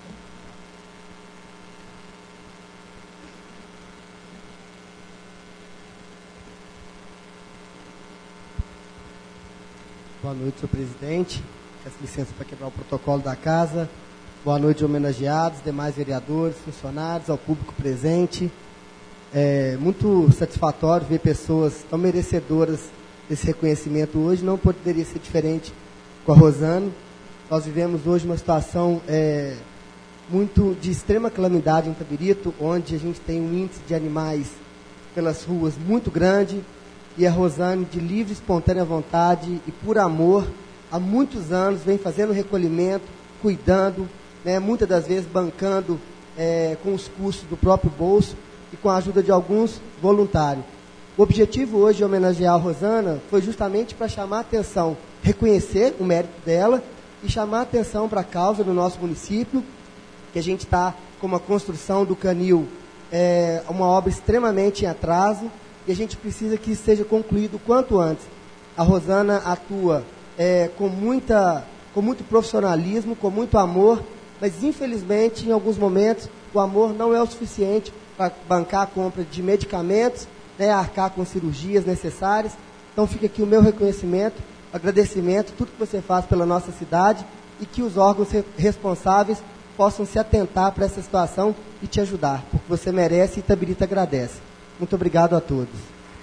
Speaker 9: Boa noite, senhor presidente. Peço licença para quebrar o protocolo da casa. Boa noite, homenageados, demais vereadores, funcionários, ao público presente. É muito satisfatório ver pessoas tão merecedoras desse reconhecimento hoje. Não poderia ser diferente com a Rosana. Nós vivemos hoje uma situação é, muito de extrema calamidade em Itabirito, onde a gente tem um índice de animais pelas ruas muito grande, e a Rosana, de livre, espontânea vontade e por amor, há muitos anos vem fazendo recolhimento, cuidando, né, muitas das vezes bancando é, com os custos do próprio bolso e com a ajuda de alguns voluntários. O objetivo hoje de homenagear a Rosana foi justamente para chamar a atenção, reconhecer o mérito dela e chamar a atenção para a causa do nosso município, que a gente está com uma construção do canil, é, uma obra extremamente em atraso, e a gente precisa que isso seja concluído o quanto antes. A Rosana atua é, com, muita, com muito profissionalismo, com muito amor, mas infelizmente, em alguns momentos, o amor não é o suficiente para bancar a compra de medicamentos, né, arcar com cirurgias necessárias. Então fica aqui o meu reconhecimento, agradecimento, tudo que você faz pela nossa cidade, e que os órgãos responsáveis possam se atentar para essa situação e te ajudar, porque você merece e Itabirito agradece. Muito obrigado a todos.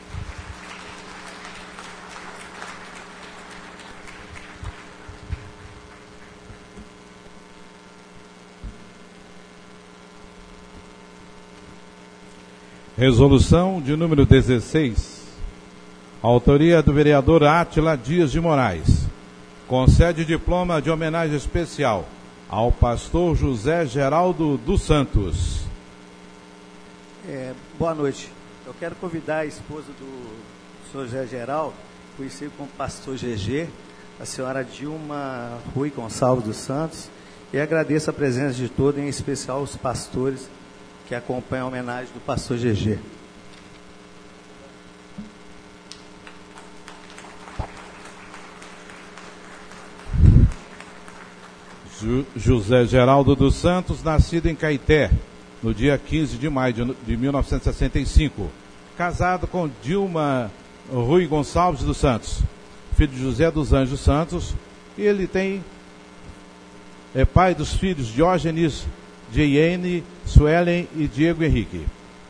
Speaker 1: Resolução de número dezesseis. Autoria do vereador Átila Dias de Moraes. Concede diploma de homenagem especial ao pastor José Geraldo dos Santos.
Speaker 10: É, boa noite. Eu quero convidar a esposa do senhor José Geraldo, conhecido como pastor G G, a senhora Dilma Rui Gonçalves dos Santos, e agradeço a presença de todos, em especial os pastores que acompanham a homenagem do pastor G G.
Speaker 1: José Geraldo dos Santos, nascido em Caeté, no dia quinze de maio de mil novecentos e sessenta e cinco. Casado com Dilma Rui Gonçalves dos Santos, filho de José dos Anjos Santos, e ele tem, é pai dos filhos Diógenes, Jeiene, Suelen e Diego Henrique.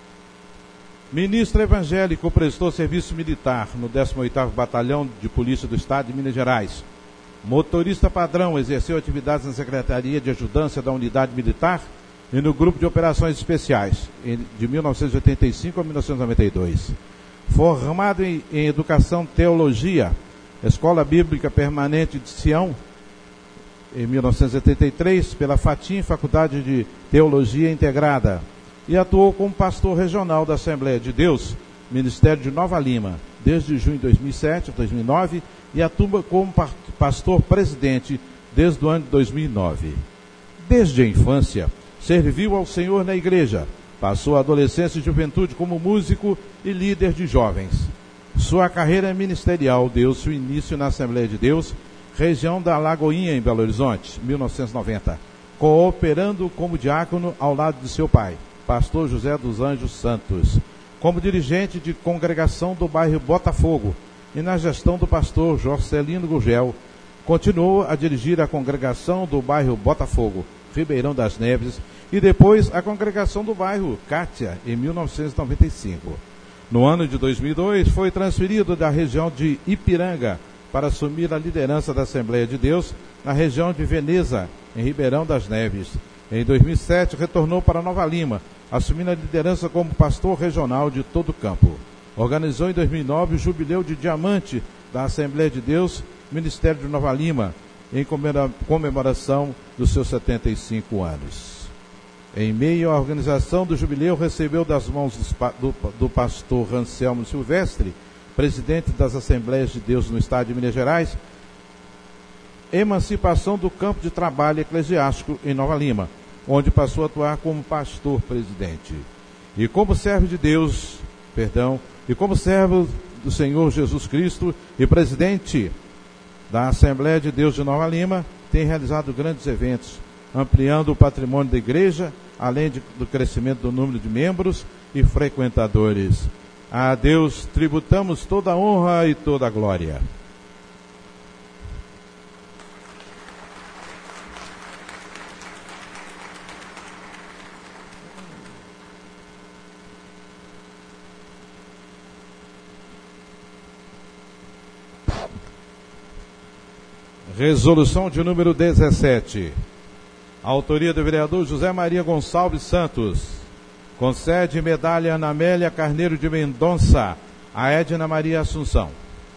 Speaker 1: Ministro evangélico, prestou serviço militar no décimo oitavo Batalhão de Polícia do Estado de Minas Gerais. Motorista padrão, exerceu atividades na Secretaria de Ajudância da Unidade Militar e no Grupo de Operações Especiais, de mil novecentos e oitenta e cinco a mil novecentos e noventa e dois. Formado em, em Educação Teologia, Escola Bíblica Permanente de Sião, em mil novecentos e setenta e três, pela FATIM, Faculdade de Teologia Integrada, e atuou como pastor regional da Assembleia de Deus, Ministério de Nova Lima, desde junho de dois mil e sete a dois mil e nove, e atua como pastor presidente desde o ano de dois mil e nove. Desde a infância, serviu ao Senhor na igreja, passou a adolescência e juventude como músico e líder de jovens. Sua carreira ministerial deu-se o início na Assembleia de Deus, região da Lagoinha, em Belo Horizonte, mil novecentos e noventa, cooperando como diácono ao lado de seu pai, pastor José dos Anjos Santos, como dirigente de congregação do bairro Botafogo, e na gestão do pastor Jorcelino Gugel, continuou a dirigir a congregação do bairro Botafogo, Ribeirão das Neves, e depois a congregação do bairro Cátia, em mil novecentos e noventa e cinco. No ano de dois mil e dois, foi transferido da região de Ipiranga para assumir a liderança da Assembleia de Deus na região de Veneza, em Ribeirão das Neves. Em dois mil e sete, retornou para Nova Lima, assumindo a liderança como pastor regional de todo o campo. Organizou em dois mil e nove o Jubileu de Diamante da Assembleia de Deus, Ministério de Nova Lima, em comemoração dos seus setenta e cinco anos. Em meio à organização do Jubileu, recebeu das mãos do, do pastor Anselmo Silvestre, presidente das Assembleias de Deus no Estado de Minas Gerais, emancipação do campo de trabalho eclesiástico em Nova Lima, onde passou a atuar como pastor presidente. E como servo de Deus, perdão, e como servo do Senhor Jesus Cristo e presidente da Assembleia de Deus de Nova Lima, tem realizado grandes eventos, ampliando o patrimônio da igreja, além de, do crescimento do número de membros e frequentadores. A Deus tributamos toda a honra e toda a glória. Resolução de número dezessete. Autoria do vereador José Maria Gonçalves Santos. Concede medalha Ana Amélia Carneiro de Mendonça a Edna Maria Assunção.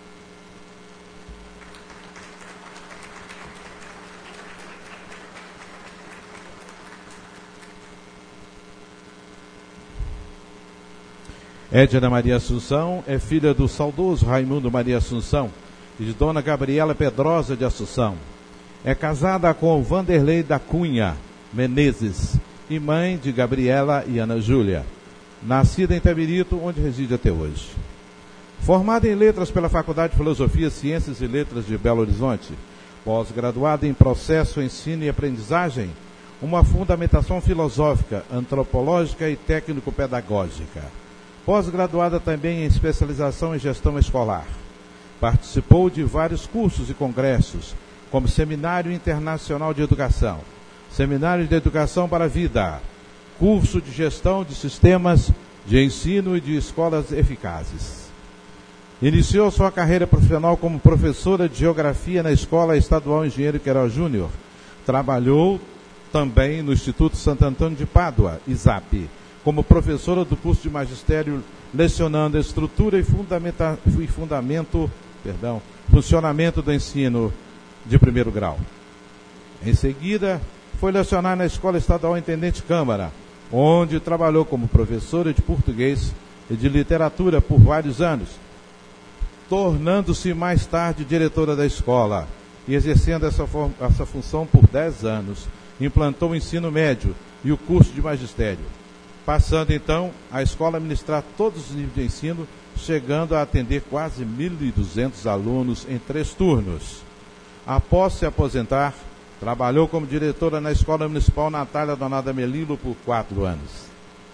Speaker 1: Edna Maria Assunção é filha do saudoso Raimundo Maria Assunção e de Dona Gabriela Pedrosa de Assunção. É casada com Vanderlei da Cunha Menezes e mãe de Gabriela e Ana Júlia, nascida em Itabirito, onde reside até hoje. Formada em Letras pela Faculdade de Filosofia, Ciências e Letras de Belo Horizonte, pós-graduada em Processo, Ensino e Aprendizagem, uma fundamentação filosófica, antropológica e técnico-pedagógica. Pós-graduada também em especialização em gestão escolar. Participou de vários cursos e congressos, como Seminário Internacional de Educação, Seminário de Educação para a Vida, Curso de Gestão de Sistemas de Ensino e de Escolas Eficazes. Iniciou sua carreira profissional como professora de Geografia na Escola Estadual Engenheiro Queiroz Júnior. Trabalhou também no Instituto Santo Antônio de Pádua, I S A P, como professora do curso de Magistério, lecionando a estrutura e, fundamenta, e fundamento, perdão, funcionamento do ensino de primeiro grau. Em seguida, foi lecionar na Escola Estadual Intendente Câmara, onde trabalhou como professora de português e de literatura por vários anos, tornando-se mais tarde diretora da escola e exercendo essa, essa função por dez anos. Implantou o ensino médio e o curso de magistério, passando então a escola a ministrar todos os níveis de ensino, chegando a atender quase mil e duzentos alunos em três turnos. Após se aposentar, Trabalhou como diretora na Escola Municipal Natália Donada Melilo por quatro anos.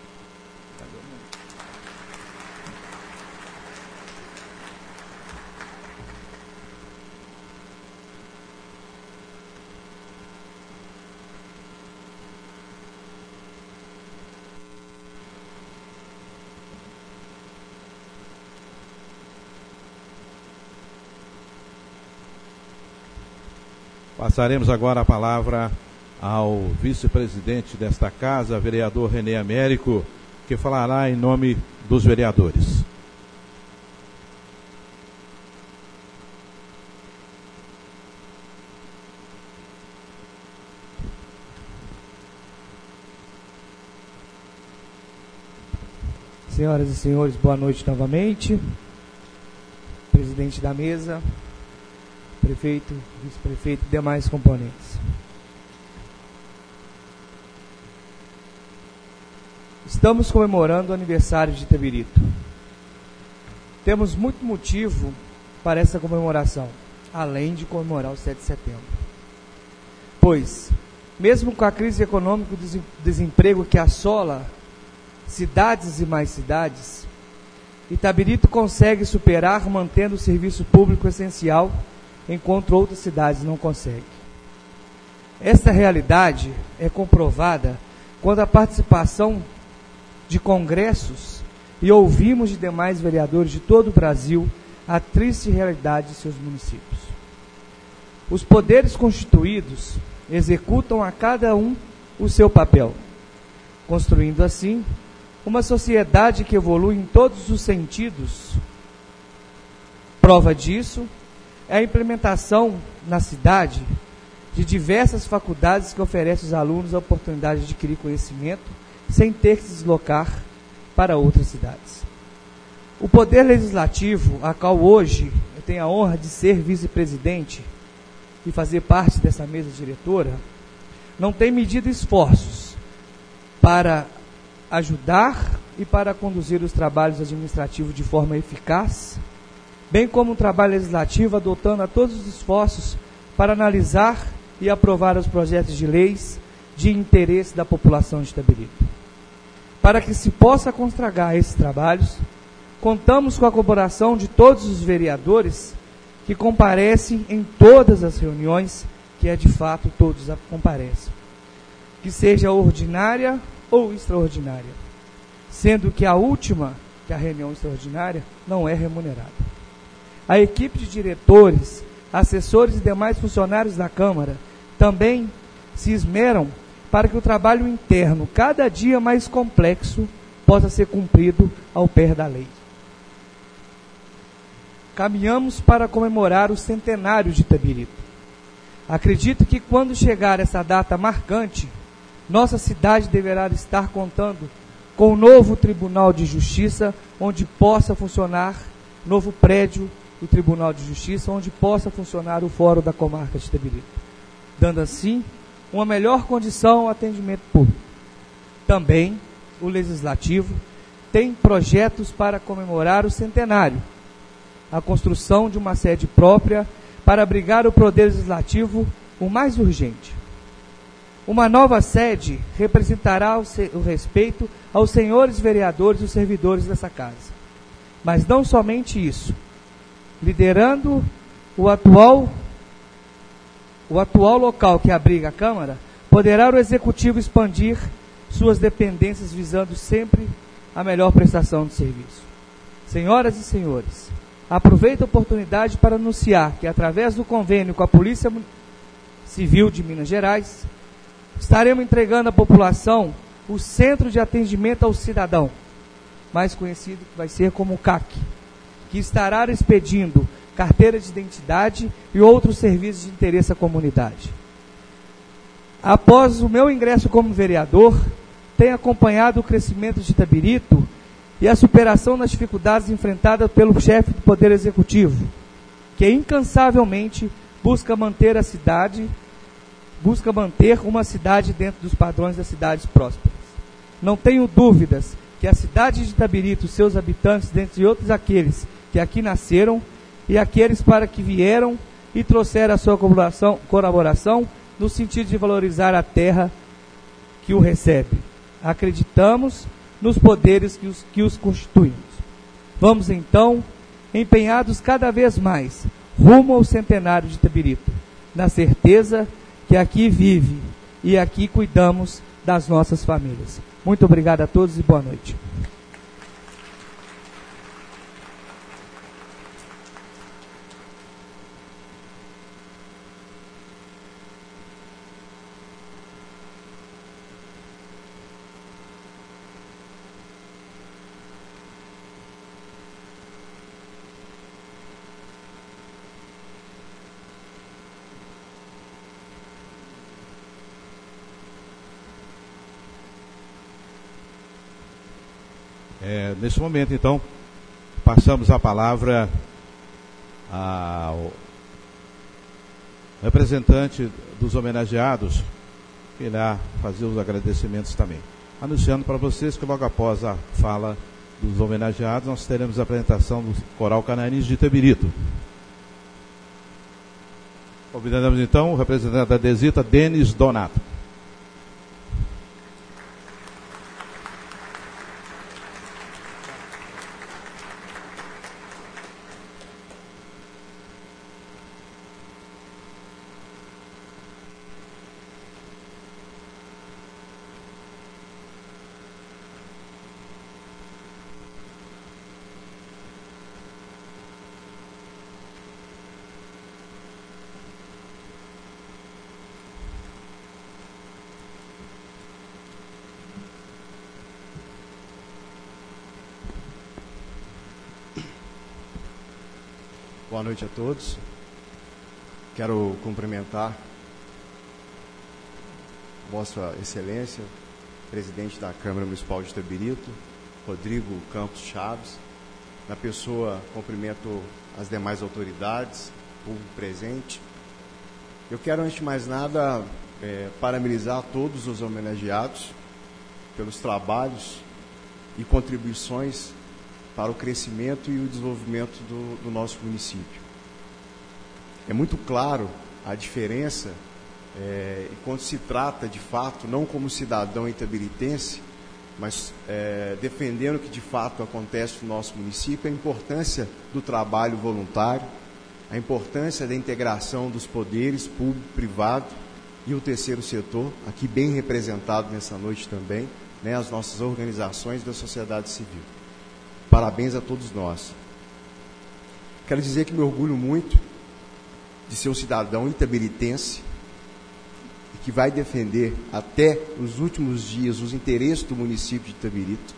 Speaker 1: Passaremos agora a palavra ao vice-presidente desta casa, vereador Renê Américo, que falará em nome dos vereadores.
Speaker 5: Senhoras e senhores, boa noite novamente. Presidente da mesa, prefeito, vice-prefeito e demais componentes. Estamos comemorando o aniversário de Itabirito. Temos muito motivo para essa comemoração, além de comemorar o sete de setembro. Pois, mesmo com a crise econômica e o desemprego que assola cidades e mais cidades, Itabirito consegue superar mantendo o serviço público essencial, enquanto outras cidades não conseguem. Essa realidade é comprovada quando a participação de congressos e ouvimos de demais vereadores de todo o Brasil a triste realidade de seus municípios. Os poderes constituídos executam a cada um o seu papel, construindo assim uma sociedade que evolui em todos os sentidos. Prova disso é a implementação na cidade de diversas faculdades que oferecem aos alunos a oportunidade de adquirir conhecimento sem ter que se deslocar para outras cidades. O Poder Legislativo, a qual hoje eu tenho a honra de ser vice-presidente e fazer parte dessa mesa diretora, não tem medido esforços para ajudar e para conduzir os trabalhos administrativos de forma eficaz, bem como um trabalho legislativo adotando a todos os esforços para analisar e aprovar os projetos de leis de interesse da população de Itabirito. Para que se possa constragar esses trabalhos, contamos com a colaboração de todos os vereadores que comparecem em todas as reuniões, que é de fato todos comparecem, que seja ordinária ou extraordinária, sendo que a última, que é a reunião extraordinária, não é remunerada. A equipe de diretores, assessores e demais funcionários da Câmara também se esmeram para que o trabalho interno, cada dia mais complexo, possa ser cumprido ao pé da lei. Caminhamos para comemorar o centenário de Itabirito. Acredito que quando chegar essa data marcante, nossa cidade deverá estar contando com um novo Tribunal de Justiça, onde possa funcionar novo prédio do Tribunal de Justiça, onde possa funcionar o Fórum da Comarca de Itabirito, dando assim uma melhor condição ao atendimento público. Também o Legislativo tem projetos para comemorar o centenário, a construção de uma sede própria para abrigar o Poder Legislativo o mais urgente. Uma nova sede representará o, o respeito aos senhores vereadores e os servidores dessa casa. Mas não somente isso. Liderando o atual, o atual local que abriga a Câmara, poderá o Executivo expandir suas dependências visando sempre a melhor prestação de serviço. Senhoras e senhores, aproveito a oportunidade para anunciar que, através do convênio com a Polícia Civil de Minas Gerais, estaremos entregando à população o Centro de Atendimento ao Cidadão, mais conhecido que vai ser como o C A C, que estará expedindo carteira de identidade e outros serviços de interesse à comunidade. Após o meu ingresso como vereador, tenho acompanhado o crescimento de Itabirito e a superação das dificuldades enfrentadas pelo chefe do Poder Executivo, que incansavelmente busca manter a cidade, busca manter uma cidade dentro dos padrões das cidades prósperas. Não tenho dúvidas que a cidade de Itabirito, seus habitantes, dentre outros aqueles que aqui nasceram e aqueles para que vieram e trouxeram a sua colaboração, colaboração no sentido de valorizar a terra que o recebe. Acreditamos nos poderes que os, que os constituem. Vamos então, empenhados cada vez mais, rumo ao centenário de Itabirito, na certeza que aqui vive e aqui cuidamos das nossas famílias. Muito obrigado a todos e boa noite.
Speaker 1: É, nesse momento, então, passamos a palavra ao representante dos homenageados, que irá fazer os agradecimentos também. Anunciando para vocês que logo após a fala dos homenageados, nós teremos a apresentação do Coral Canarinense de Itabirito. Convidamos então o representante da Desita, Denis Donato.
Speaker 11: Boa noite a todos. Quero cumprimentar Vossa Excelência, presidente da Câmara Municipal de Itabirito, Rodrigo Campos Chaves. Na pessoa, cumprimento as demais autoridades, público presente. Eu quero, antes de mais nada, é, parabenizar todos os homenageados pelos trabalhos e contribuições para o crescimento e o desenvolvimento do, do nosso município. É muito claro a diferença, é, quando se trata, de fato, não como cidadão itabiritense, mas é, defendendo o que de fato acontece no nosso município, a importância do trabalho voluntário, a importância da integração dos poderes público, privado e o terceiro setor, aqui bem representado nessa noite também, né, as nossas organizações da sociedade civil. Parabéns a todos nós. Quero dizer que me orgulho muito de ser um cidadão itabiritense e que vai defender até os últimos dias os interesses do município de Itabirito.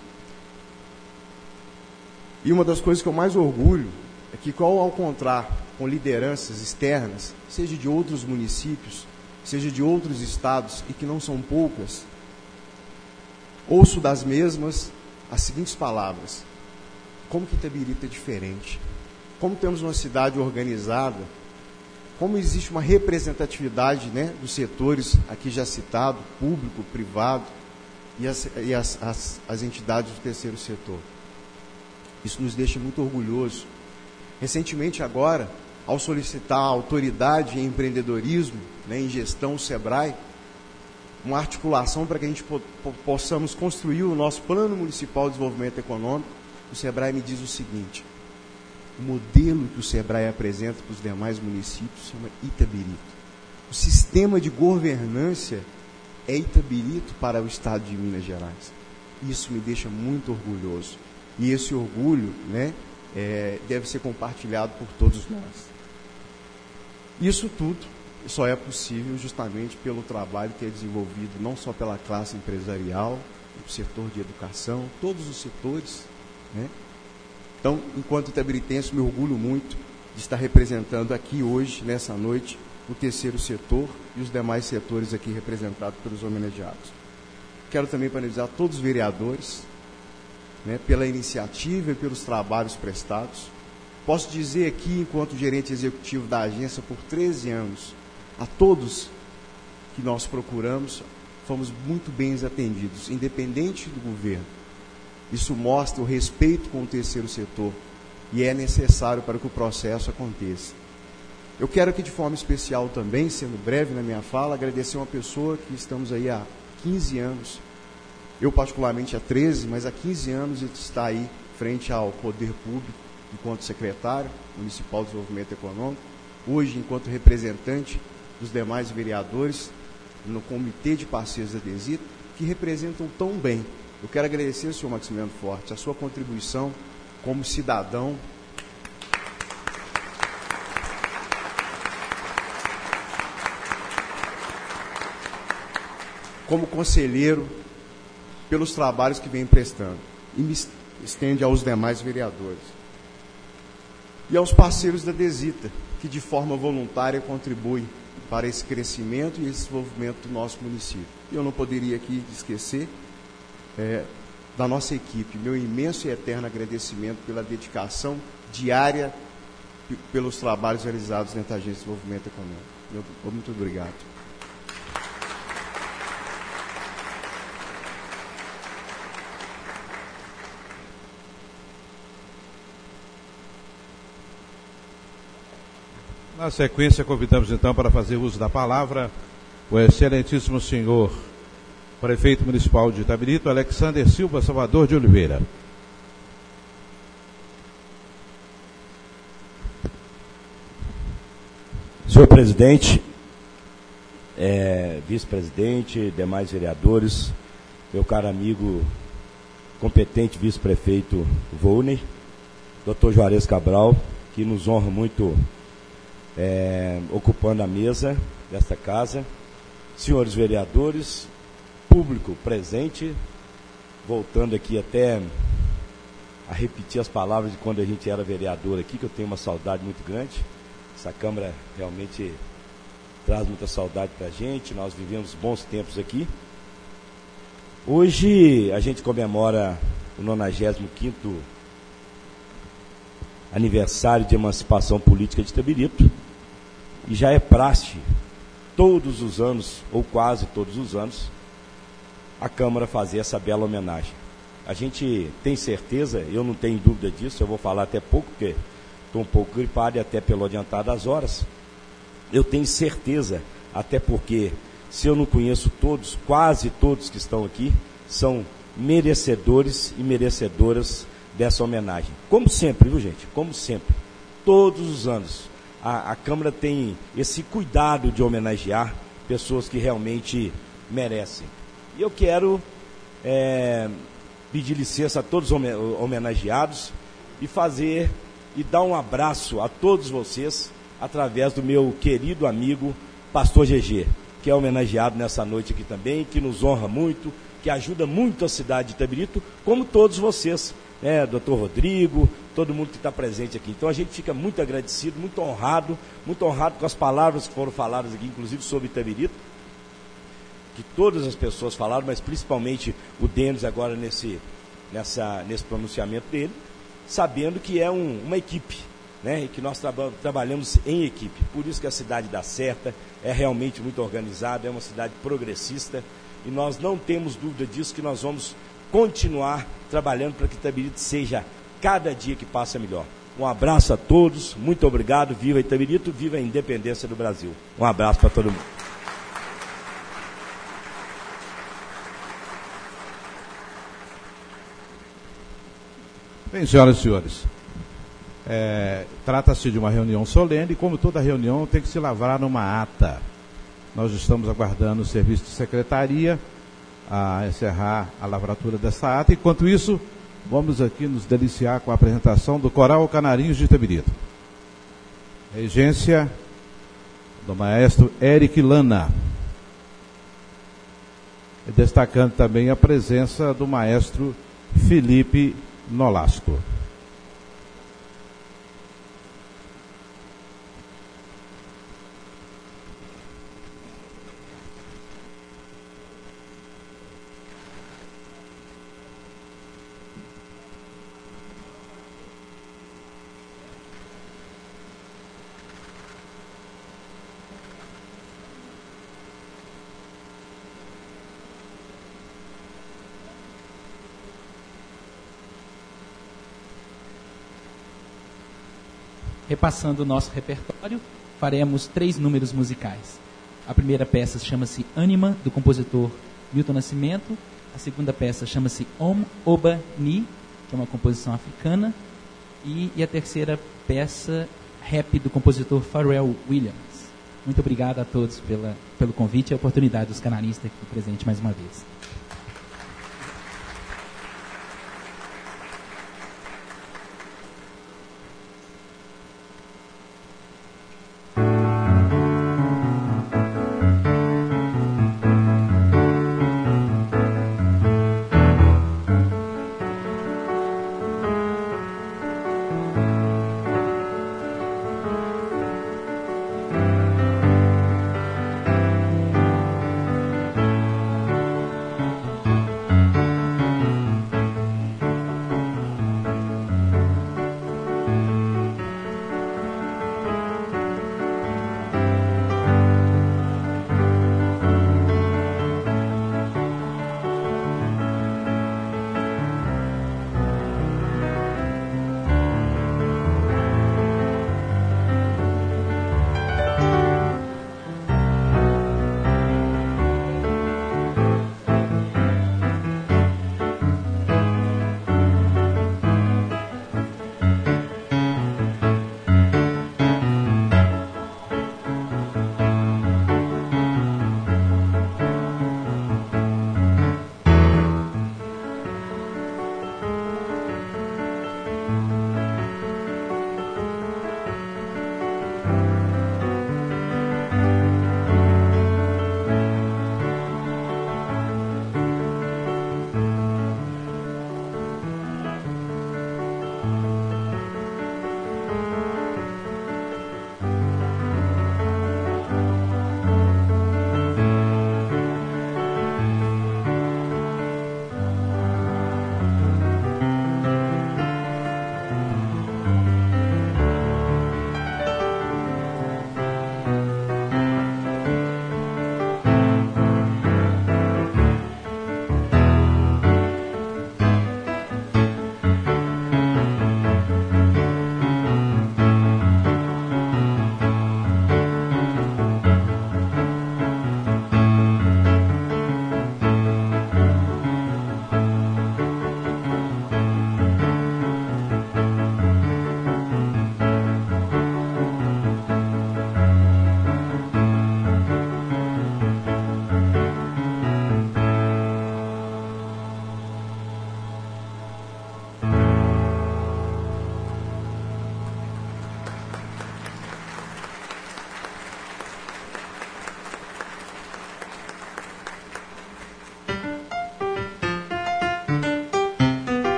Speaker 11: E uma das coisas que eu mais orgulho é que, ao encontrar com lideranças externas, seja de outros municípios, seja de outros estados, e que não são poucas, ouço das mesmas as seguintes palavras: como que Itabirito é diferente, como temos uma cidade organizada, como existe uma representatividade, né, dos setores aqui já citado, público, privado, e, as, e as, as, as entidades do terceiro setor. Isso nos deixa muito orgulhosos. Recentemente agora, ao solicitar a autoridade em empreendedorismo, né, em gestão, o SEBRAE, uma articulação para que a gente po possamos construir o nosso Plano Municipal de Desenvolvimento Econômico, o SEBRAE me diz o seguinte: o modelo que o SEBRAE apresenta para os demais municípios chama Itabirito. O sistema de governança é Itabirito para o estado de Minas Gerais. Isso me deixa muito orgulhoso. E esse orgulho, né, é, deve ser compartilhado por todos nós. Isso tudo só é possível justamente pelo trabalho que é desenvolvido não só pela classe empresarial, o setor de educação, todos os setores, né? Então, enquanto itabiritense, me orgulho muito de estar representando aqui hoje, nessa noite, o terceiro setor e os demais setores aqui representados pelos homenageados. Quero também parabenizar todos os vereadores, né, pela iniciativa e pelos trabalhos prestados. Posso dizer aqui, enquanto gerente executivo da agência por treze anos, a todos que nós procuramos, fomos muito bem atendidos, independente do governo. Isso mostra o respeito com o terceiro setor e é necessário para que o processo aconteça. Eu quero aqui de forma especial também, sendo breve na minha fala, agradecer uma pessoa que estamos aí há quinze anos, eu particularmente há treze, mas há quinze anos está aí frente ao poder público, enquanto secretário municipal de desenvolvimento econômico, hoje enquanto representante dos demais vereadores no comitê de parceiros da DESITA, que representam tão bem. Eu quero agradecer ao senhor Maximiliano Fortes a sua contribuição como cidadão, como conselheiro, pelos trabalhos que vem prestando. E me estende aos demais vereadores. E aos parceiros da DESITA, que de forma voluntária contribuem para esse crescimento e esse desenvolvimento do nosso município. E eu não poderia aqui esquecer é, da nossa equipe, meu imenso e eterno agradecimento pela dedicação diária pelos trabalhos realizados dentro da Agência de Desenvolvimento Econômico. Meu, muito obrigado.
Speaker 1: Na sequência, convidamos então para fazer uso da palavra o excelentíssimo senhor prefeito municipal de Itabirito, Alexander Silva Salvador de Oliveira.
Speaker 12: Senhor presidente, é, vice-presidente, demais vereadores, meu caro amigo, competente vice-prefeito Volney, doutor Juarez Cabral, que nos honra muito É, ocupando a mesa desta casa, senhores vereadores, público presente, voltando aqui até a repetir as palavras de quando a gente era vereador aqui, que eu tenho uma saudade muito grande. Essa Câmara realmente traz muita saudade para a gente, nós vivemos bons tempos aqui. Hoje a gente comemora o nonagésimo quinto aniversário de emancipação política de Itabirito. E já é praxe, todos os anos, ou quase todos os anos, a Câmara fazer essa bela homenagem. A gente tem certeza, eu não tenho dúvida disso, eu vou falar até pouco, porque estou um pouco gripado e até pelo adiantar das horas. Eu tenho certeza, até porque, se eu não conheço todos, quase todos que estão aqui, são merecedores e merecedoras dessa homenagem. Como sempre, viu gente? Como sempre. Todos os anos. A, a Câmara tem esse cuidado de homenagear pessoas que realmente merecem. E eu quero é, pedir licença a todos os homenageados e fazer e dar um abraço a todos vocês através do meu querido amigo Pastor G G, que é homenageado nessa noite aqui também, que nos honra muito, que ajuda muito a cidade de Itabirito, como todos vocês, né, doutor Rodrigo, todo mundo que está presente aqui. Então a gente fica muito agradecido, muito honrado, muito honrado com as palavras que foram faladas aqui, inclusive sobre Itabirito, que todas as pessoas falaram, mas principalmente o Denis agora nesse, nessa, nesse pronunciamento dele, sabendo que é um, uma equipe, né, e que nós traba, trabalhamos em equipe. Por isso que a cidade dá certa, é realmente muito organizada, é uma cidade progressista, e nós não temos dúvida disso, que nós vamos continuar trabalhando para que Itabirito seja cada dia que passa melhor. Um abraço a todos, muito obrigado, viva Itabirito, viva a independência do Brasil. Um abraço para todo mundo.
Speaker 1: Bem, senhoras e senhores, é, trata-se de uma reunião solene e, como toda reunião, tem que se lavrar numa ata. Nós estamos aguardando o serviço de secretaria a encerrar a lavratura dessa ata. Enquanto isso, vamos aqui nos deliciar com a apresentação do Coral Canarinhos de Itabirito. Regência do maestro Eric Lana. E destacando também a presença do maestro Felipe Nolasco.
Speaker 13: Repassando o nosso repertório, faremos três números musicais. A primeira peça chama-se Ânima, do compositor Milton Nascimento. A segunda peça chama-se Om Oba Ni, que é uma composição africana. E, e a terceira peça, Rap, do compositor Pharrell Williams. Muito obrigado a todos pela, pelo convite e a oportunidade dos canaristas aqui presentes mais uma vez.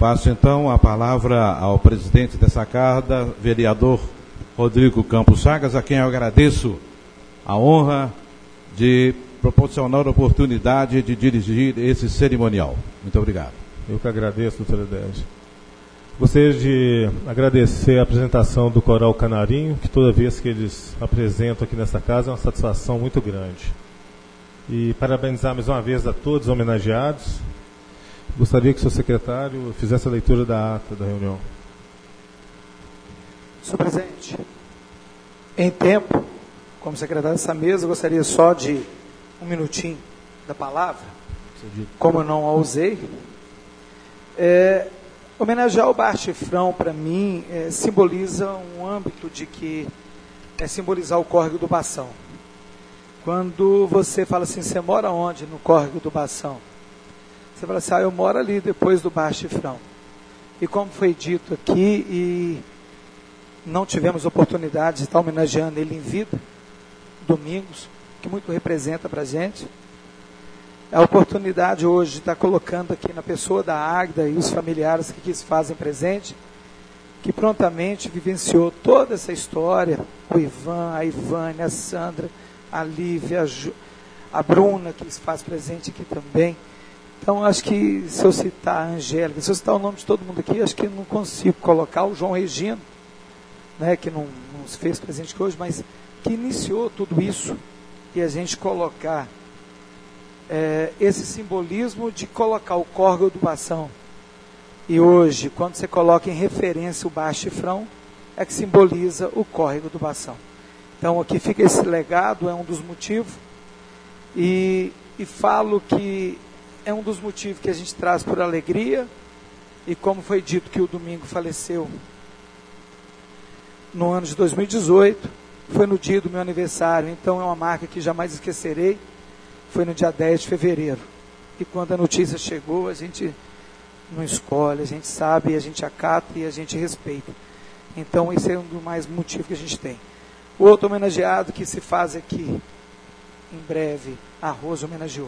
Speaker 1: Passo então a palavra ao presidente dessa casa, vereador Rodrigo Campos Chagas, a quem eu agradeço a honra de proporcionar a oportunidade de dirigir esse cerimonial. Muito obrigado.
Speaker 2: Eu que agradeço, doutor Edésio. Gostaria de agradecer a apresentação do Coral Canarinho, que toda vez que eles apresentam aqui nessa casa é uma satisfação muito grande. E parabenizar mais uma vez a todos os homenageados. Gostaria que o seu secretário fizesse a leitura da ata da reunião.
Speaker 3: Senhor presidente, em tempo, como secretário dessa mesa, eu gostaria só de um minutinho da palavra, como eu não a usei. É, homenagear o Bar Chifrão, para mim, é, simboliza um âmbito de que é simbolizar o córrego do Bação. Quando você fala assim, você mora onde no córrego do Bação? Você fala assim, ah, eu moro ali depois do Bar Chifrão. E como foi dito aqui, e não tivemos oportunidade de estar homenageando ele em vida, domingos, que muito representa para a gente, a oportunidade hoje de estar colocando aqui na pessoa da Águida e os familiares que aqui se fazem presente, que prontamente vivenciou toda essa história, o Ivan, a Ivânia, a Sandra, a Lívia, a, Ju, a Bruna, que se faz presente aqui também. Então, acho que se eu citar a Angélica, se eu citar o nome de todo mundo aqui, acho que não consigo colocar o João Regino, né, que não, não se fez presente aqui hoje, mas que iniciou tudo isso, e a gente colocar é, esse simbolismo de colocar o córrego do Bação. E hoje, quando você coloca em referência o Bar Chifrão, é que simboliza o córrego do Bação. Então, aqui fica esse legado, é um dos motivos, e, e falo que é um dos motivos que a gente traz por alegria, e como foi dito que o Domingo faleceu no ano de dois mil e dezoito, foi no dia do meu aniversário, então é uma marca que jamais esquecerei, foi no dia dez de fevereiro, e quando a notícia chegou, a gente não escolhe, a gente sabe, a gente acata e a gente respeita. Então esse é um dos mais motivos que a gente tem. O outro homenageado que se faz aqui, em breve, a Rosa homenageou.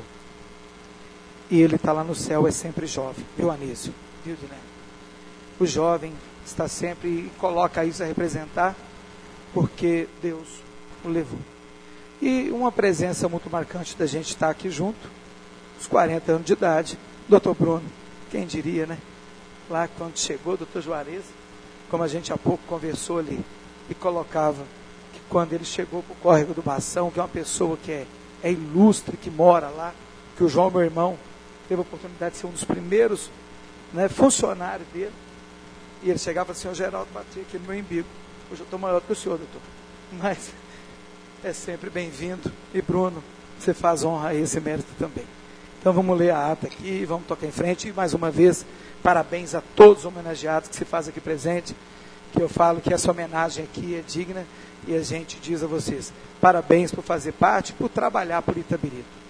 Speaker 3: E ele está lá no céu, é sempre jovem, viu, Anísio? Viu, Diné? O jovem está sempre, e coloca isso a representar, porque Deus o levou. E uma presença muito marcante da gente estar aqui junto, os quarenta anos de idade, doutor Bruno, quem diria, né? Lá quando chegou, doutor Juarez, como a gente há pouco conversou ali, e colocava que quando ele chegou para o córrego do Bação, que é uma pessoa que é, é ilustre, que mora lá, que o João, meu irmão, teve a oportunidade de ser um dos primeiros, né, funcionários dele, e ele chegava assim, o Geraldo batia aqui no meu umbigo, hoje eu estou maior do que o senhor, doutor, mas é sempre bem-vindo, e Bruno, você faz honra a esse mérito também. Então vamos ler a ata aqui, vamos tocar em frente, e mais uma vez, parabéns a todos os homenageados que se fazem aqui presente, que eu falo que essa homenagem aqui é digna, e a gente diz a vocês, parabéns por fazer parte, por trabalhar por Itabirito.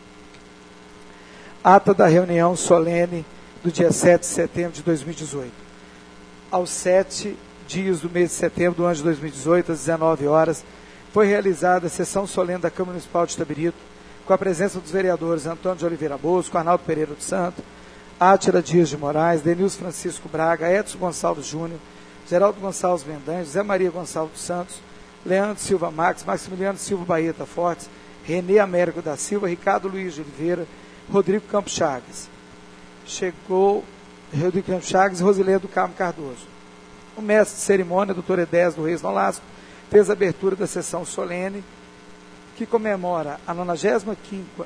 Speaker 3: Ata da reunião solene do dia sete de setembro de dois mil e dezoito. Aos sete dias do mês de setembro do ano de dois mil e dezoito, às dezenove horas, foi realizada a sessão solene da Câmara Municipal de Itabirito, com a presença dos vereadores Antônio de Oliveira Bosco, Arnaldo Pereira dos Santos, Átila Dias de Moraes, Denilson Francisco Braga, Edson Gonçalves Júnior, Geraldo Gonçalves Mendanha, José Maria Gonçalves dos Santos, Leandro Silva Max, Maximiliano Silva Baeta Fortes, Renê Américo da Silva, Ricardo Luiz de Oliveira, Rodrigo Campos Chagas. Chegou Rodrigo Campos Chagas e Rosilene do Carmo Cardoso. O mestre de cerimônia, doutor Edésio do Reis Nolasco, fez a abertura da sessão solene, que comemora a nonagésima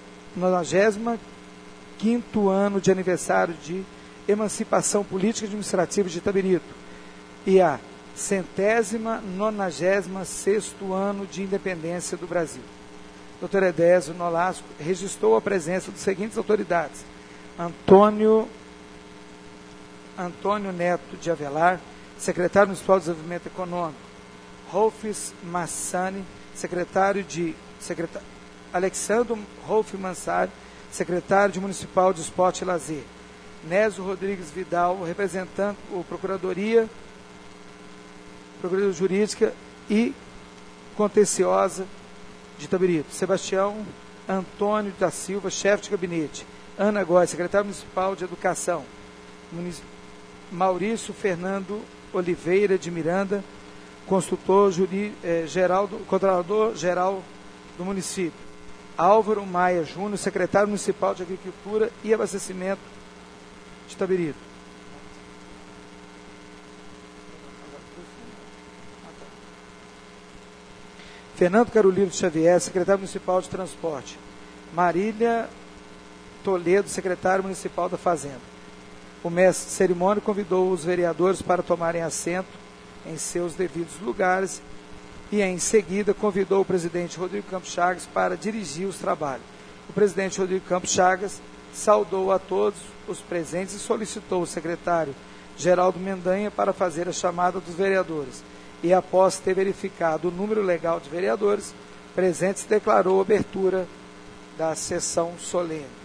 Speaker 3: quinto ano de aniversário de emancipação política e administrativa de Itabirito e a centésima nonagésima sexto ano de independência do Brasil. doutor Edésio Nolasco registrou a presença das seguintes autoridades: Antônio, Antônio Neto de Avelar, secretário municipal de Desenvolvimento Econômico, Rolfes Massani, secretário de secretário, Alexandre Rolf Mansari, secretário de Municipal de Esporte e Lazer, Nésio Rodrigues Vidal, representante o Procuradoria, Procuradoria Jurídica e Contenciosa de Itabirito, Sebastião Antônio da Silva, chefe de gabinete, Ana Góes, secretário municipal de Educação, Munic... Maurício Fernando Oliveira de Miranda, consultor juri, eh, geral do, controlador geral do município. Álvaro Maia Júnior, secretário municipal de Agricultura e Abastecimento de Itabirito. Fernando Carolino Xavier, secretário municipal de Transporte. Marília Toledo, secretário municipal da Fazenda. O mestre de cerimônia convidou os vereadores para tomarem assento em seus devidos lugares e, em seguida, convidou o presidente Rodrigo Campos Chagas para dirigir os trabalhos. O presidente Rodrigo Campos Chagas saudou a todos os presentes e solicitou o secretário Geraldo Mendanha para fazer a chamada dos vereadores. E, após ter verificado o número legal de vereadores presentes, declarou a abertura da sessão solene.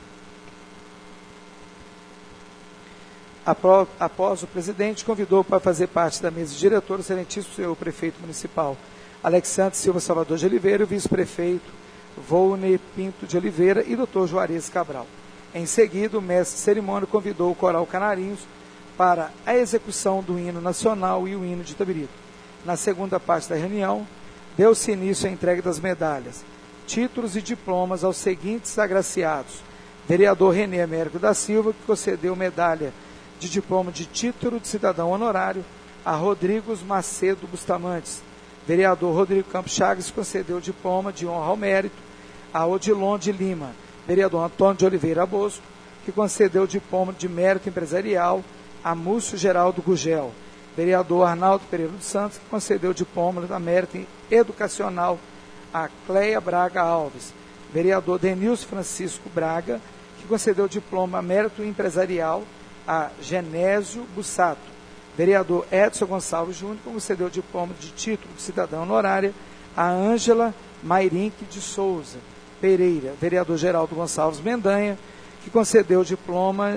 Speaker 3: Após o presidente, convidou para fazer parte da mesa de diretor o excelentíssimo senhor prefeito municipal Alexandre Silva Salvador de Oliveira, o vice-prefeito Volney Pinto de Oliveira e doutor Juarez Cabral. Em seguida, o mestre de cerimônia convidou o Coral Canarinhos para a execução do hino nacional e o hino de Itabirito. Na segunda parte da reunião, deu-se início à entrega das medalhas, títulos e diplomas aos seguintes agraciados. Vereador Renê Américo da Silva, que concedeu medalha de diploma de título de cidadão honorário a Rodrigos Macedo Bustamantes. Vereador Rodrigo Campos Chagas concedeu diploma de honra ao mérito a Odilon de Lima. Vereador Antônio de Oliveira Bosco, que concedeu diploma de mérito empresarial a Múcio Geraldo Gugel. Vereador Arnaldo Pereira dos Santos, que concedeu diploma de mérito educacional a Cleia Braga Alves. Vereador Denilson Francisco Braga, que concedeu diploma mérito empresarial a Genésio Bussato. Vereador Edson Gonçalves Júnior, que concedeu diploma de título de cidadã honorária a Ângela Mairinque de Souza Pereira. Vereador Geraldo Gonçalves Mendanha, que concedeu diploma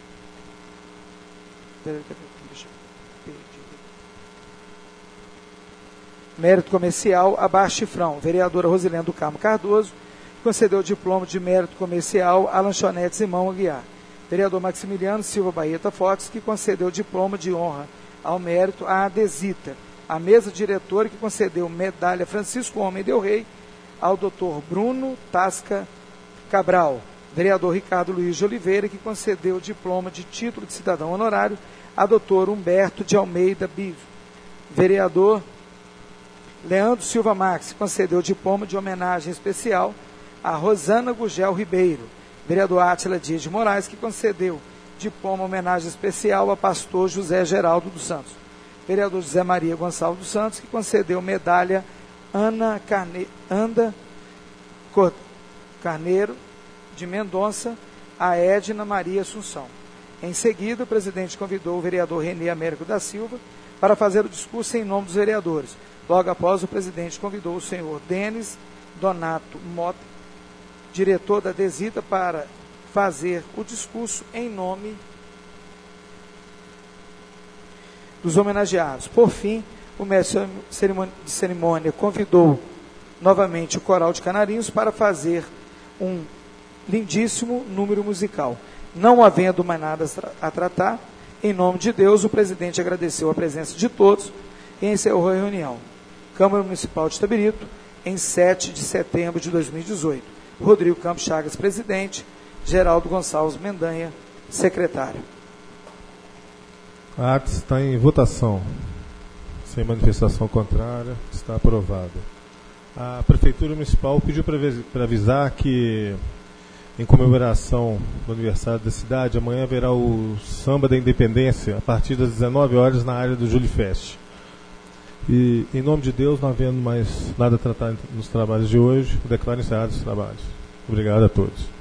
Speaker 3: mérito comercial a Bar Chifrão. Vereadora Rosilene do Carmo Cardoso, que concedeu diploma de mérito comercial a Lanchonete Simão Aguiar. Vereador Maximiliano Silva Baeta Fox, que concedeu diploma de honra ao mérito a Adesita. A mesa diretora, que concedeu medalha Francisco Homem Del Rey ao doutor Bruno Tasca Cabral. Vereador Ricardo Luiz de Oliveira, que concedeu diploma de título de cidadão honorário a doutor Humberto de Almeida Biso. Vereador Leandro Silva Max, que concedeu diploma de homenagem especial a Rosana Gugel Ribeiro. Vereador Átila Dias de Moraes, que concedeu diploma homenagem especial a pastor José Geraldo dos Santos. Vereador José Maria Gonçalves dos Santos, que concedeu medalha Ana Carne... Anda Cor... Carneiro de Mendonça a Edna Maria Assunção. Em seguida, o presidente convidou o vereador Renê Américo da Silva para fazer o discurso em nome dos vereadores. Logo após, o presidente convidou o senhor Denis Donato Mota, diretor da Desita, para fazer o discurso em nome dos homenageados. Por fim, o mestre de cerimônia convidou novamente o Coral de Canarinhos para fazer um lindíssimo número musical. Não havendo mais nada a tratar, em nome de Deus, o presidente agradeceu a presença de todos e encerrou a reunião. Câmara Municipal de Itabirito, em sete de setembro de dois mil e dezoito. Rodrigo Campos Chagas, presidente. Geraldo Gonçalves Mendanha, secretário.
Speaker 2: A ata está em votação. Sem manifestação contrária, está aprovada. A Prefeitura Municipal pediu para avisar que, em comemoração do aniversário da cidade, amanhã haverá o Samba da Independência, a partir das dezenove horas, na área do Julifest. E, em nome de Deus, não havendo mais nada a tratar nos trabalhos de hoje, eu declaro encerrados os trabalhos. Obrigado a todos.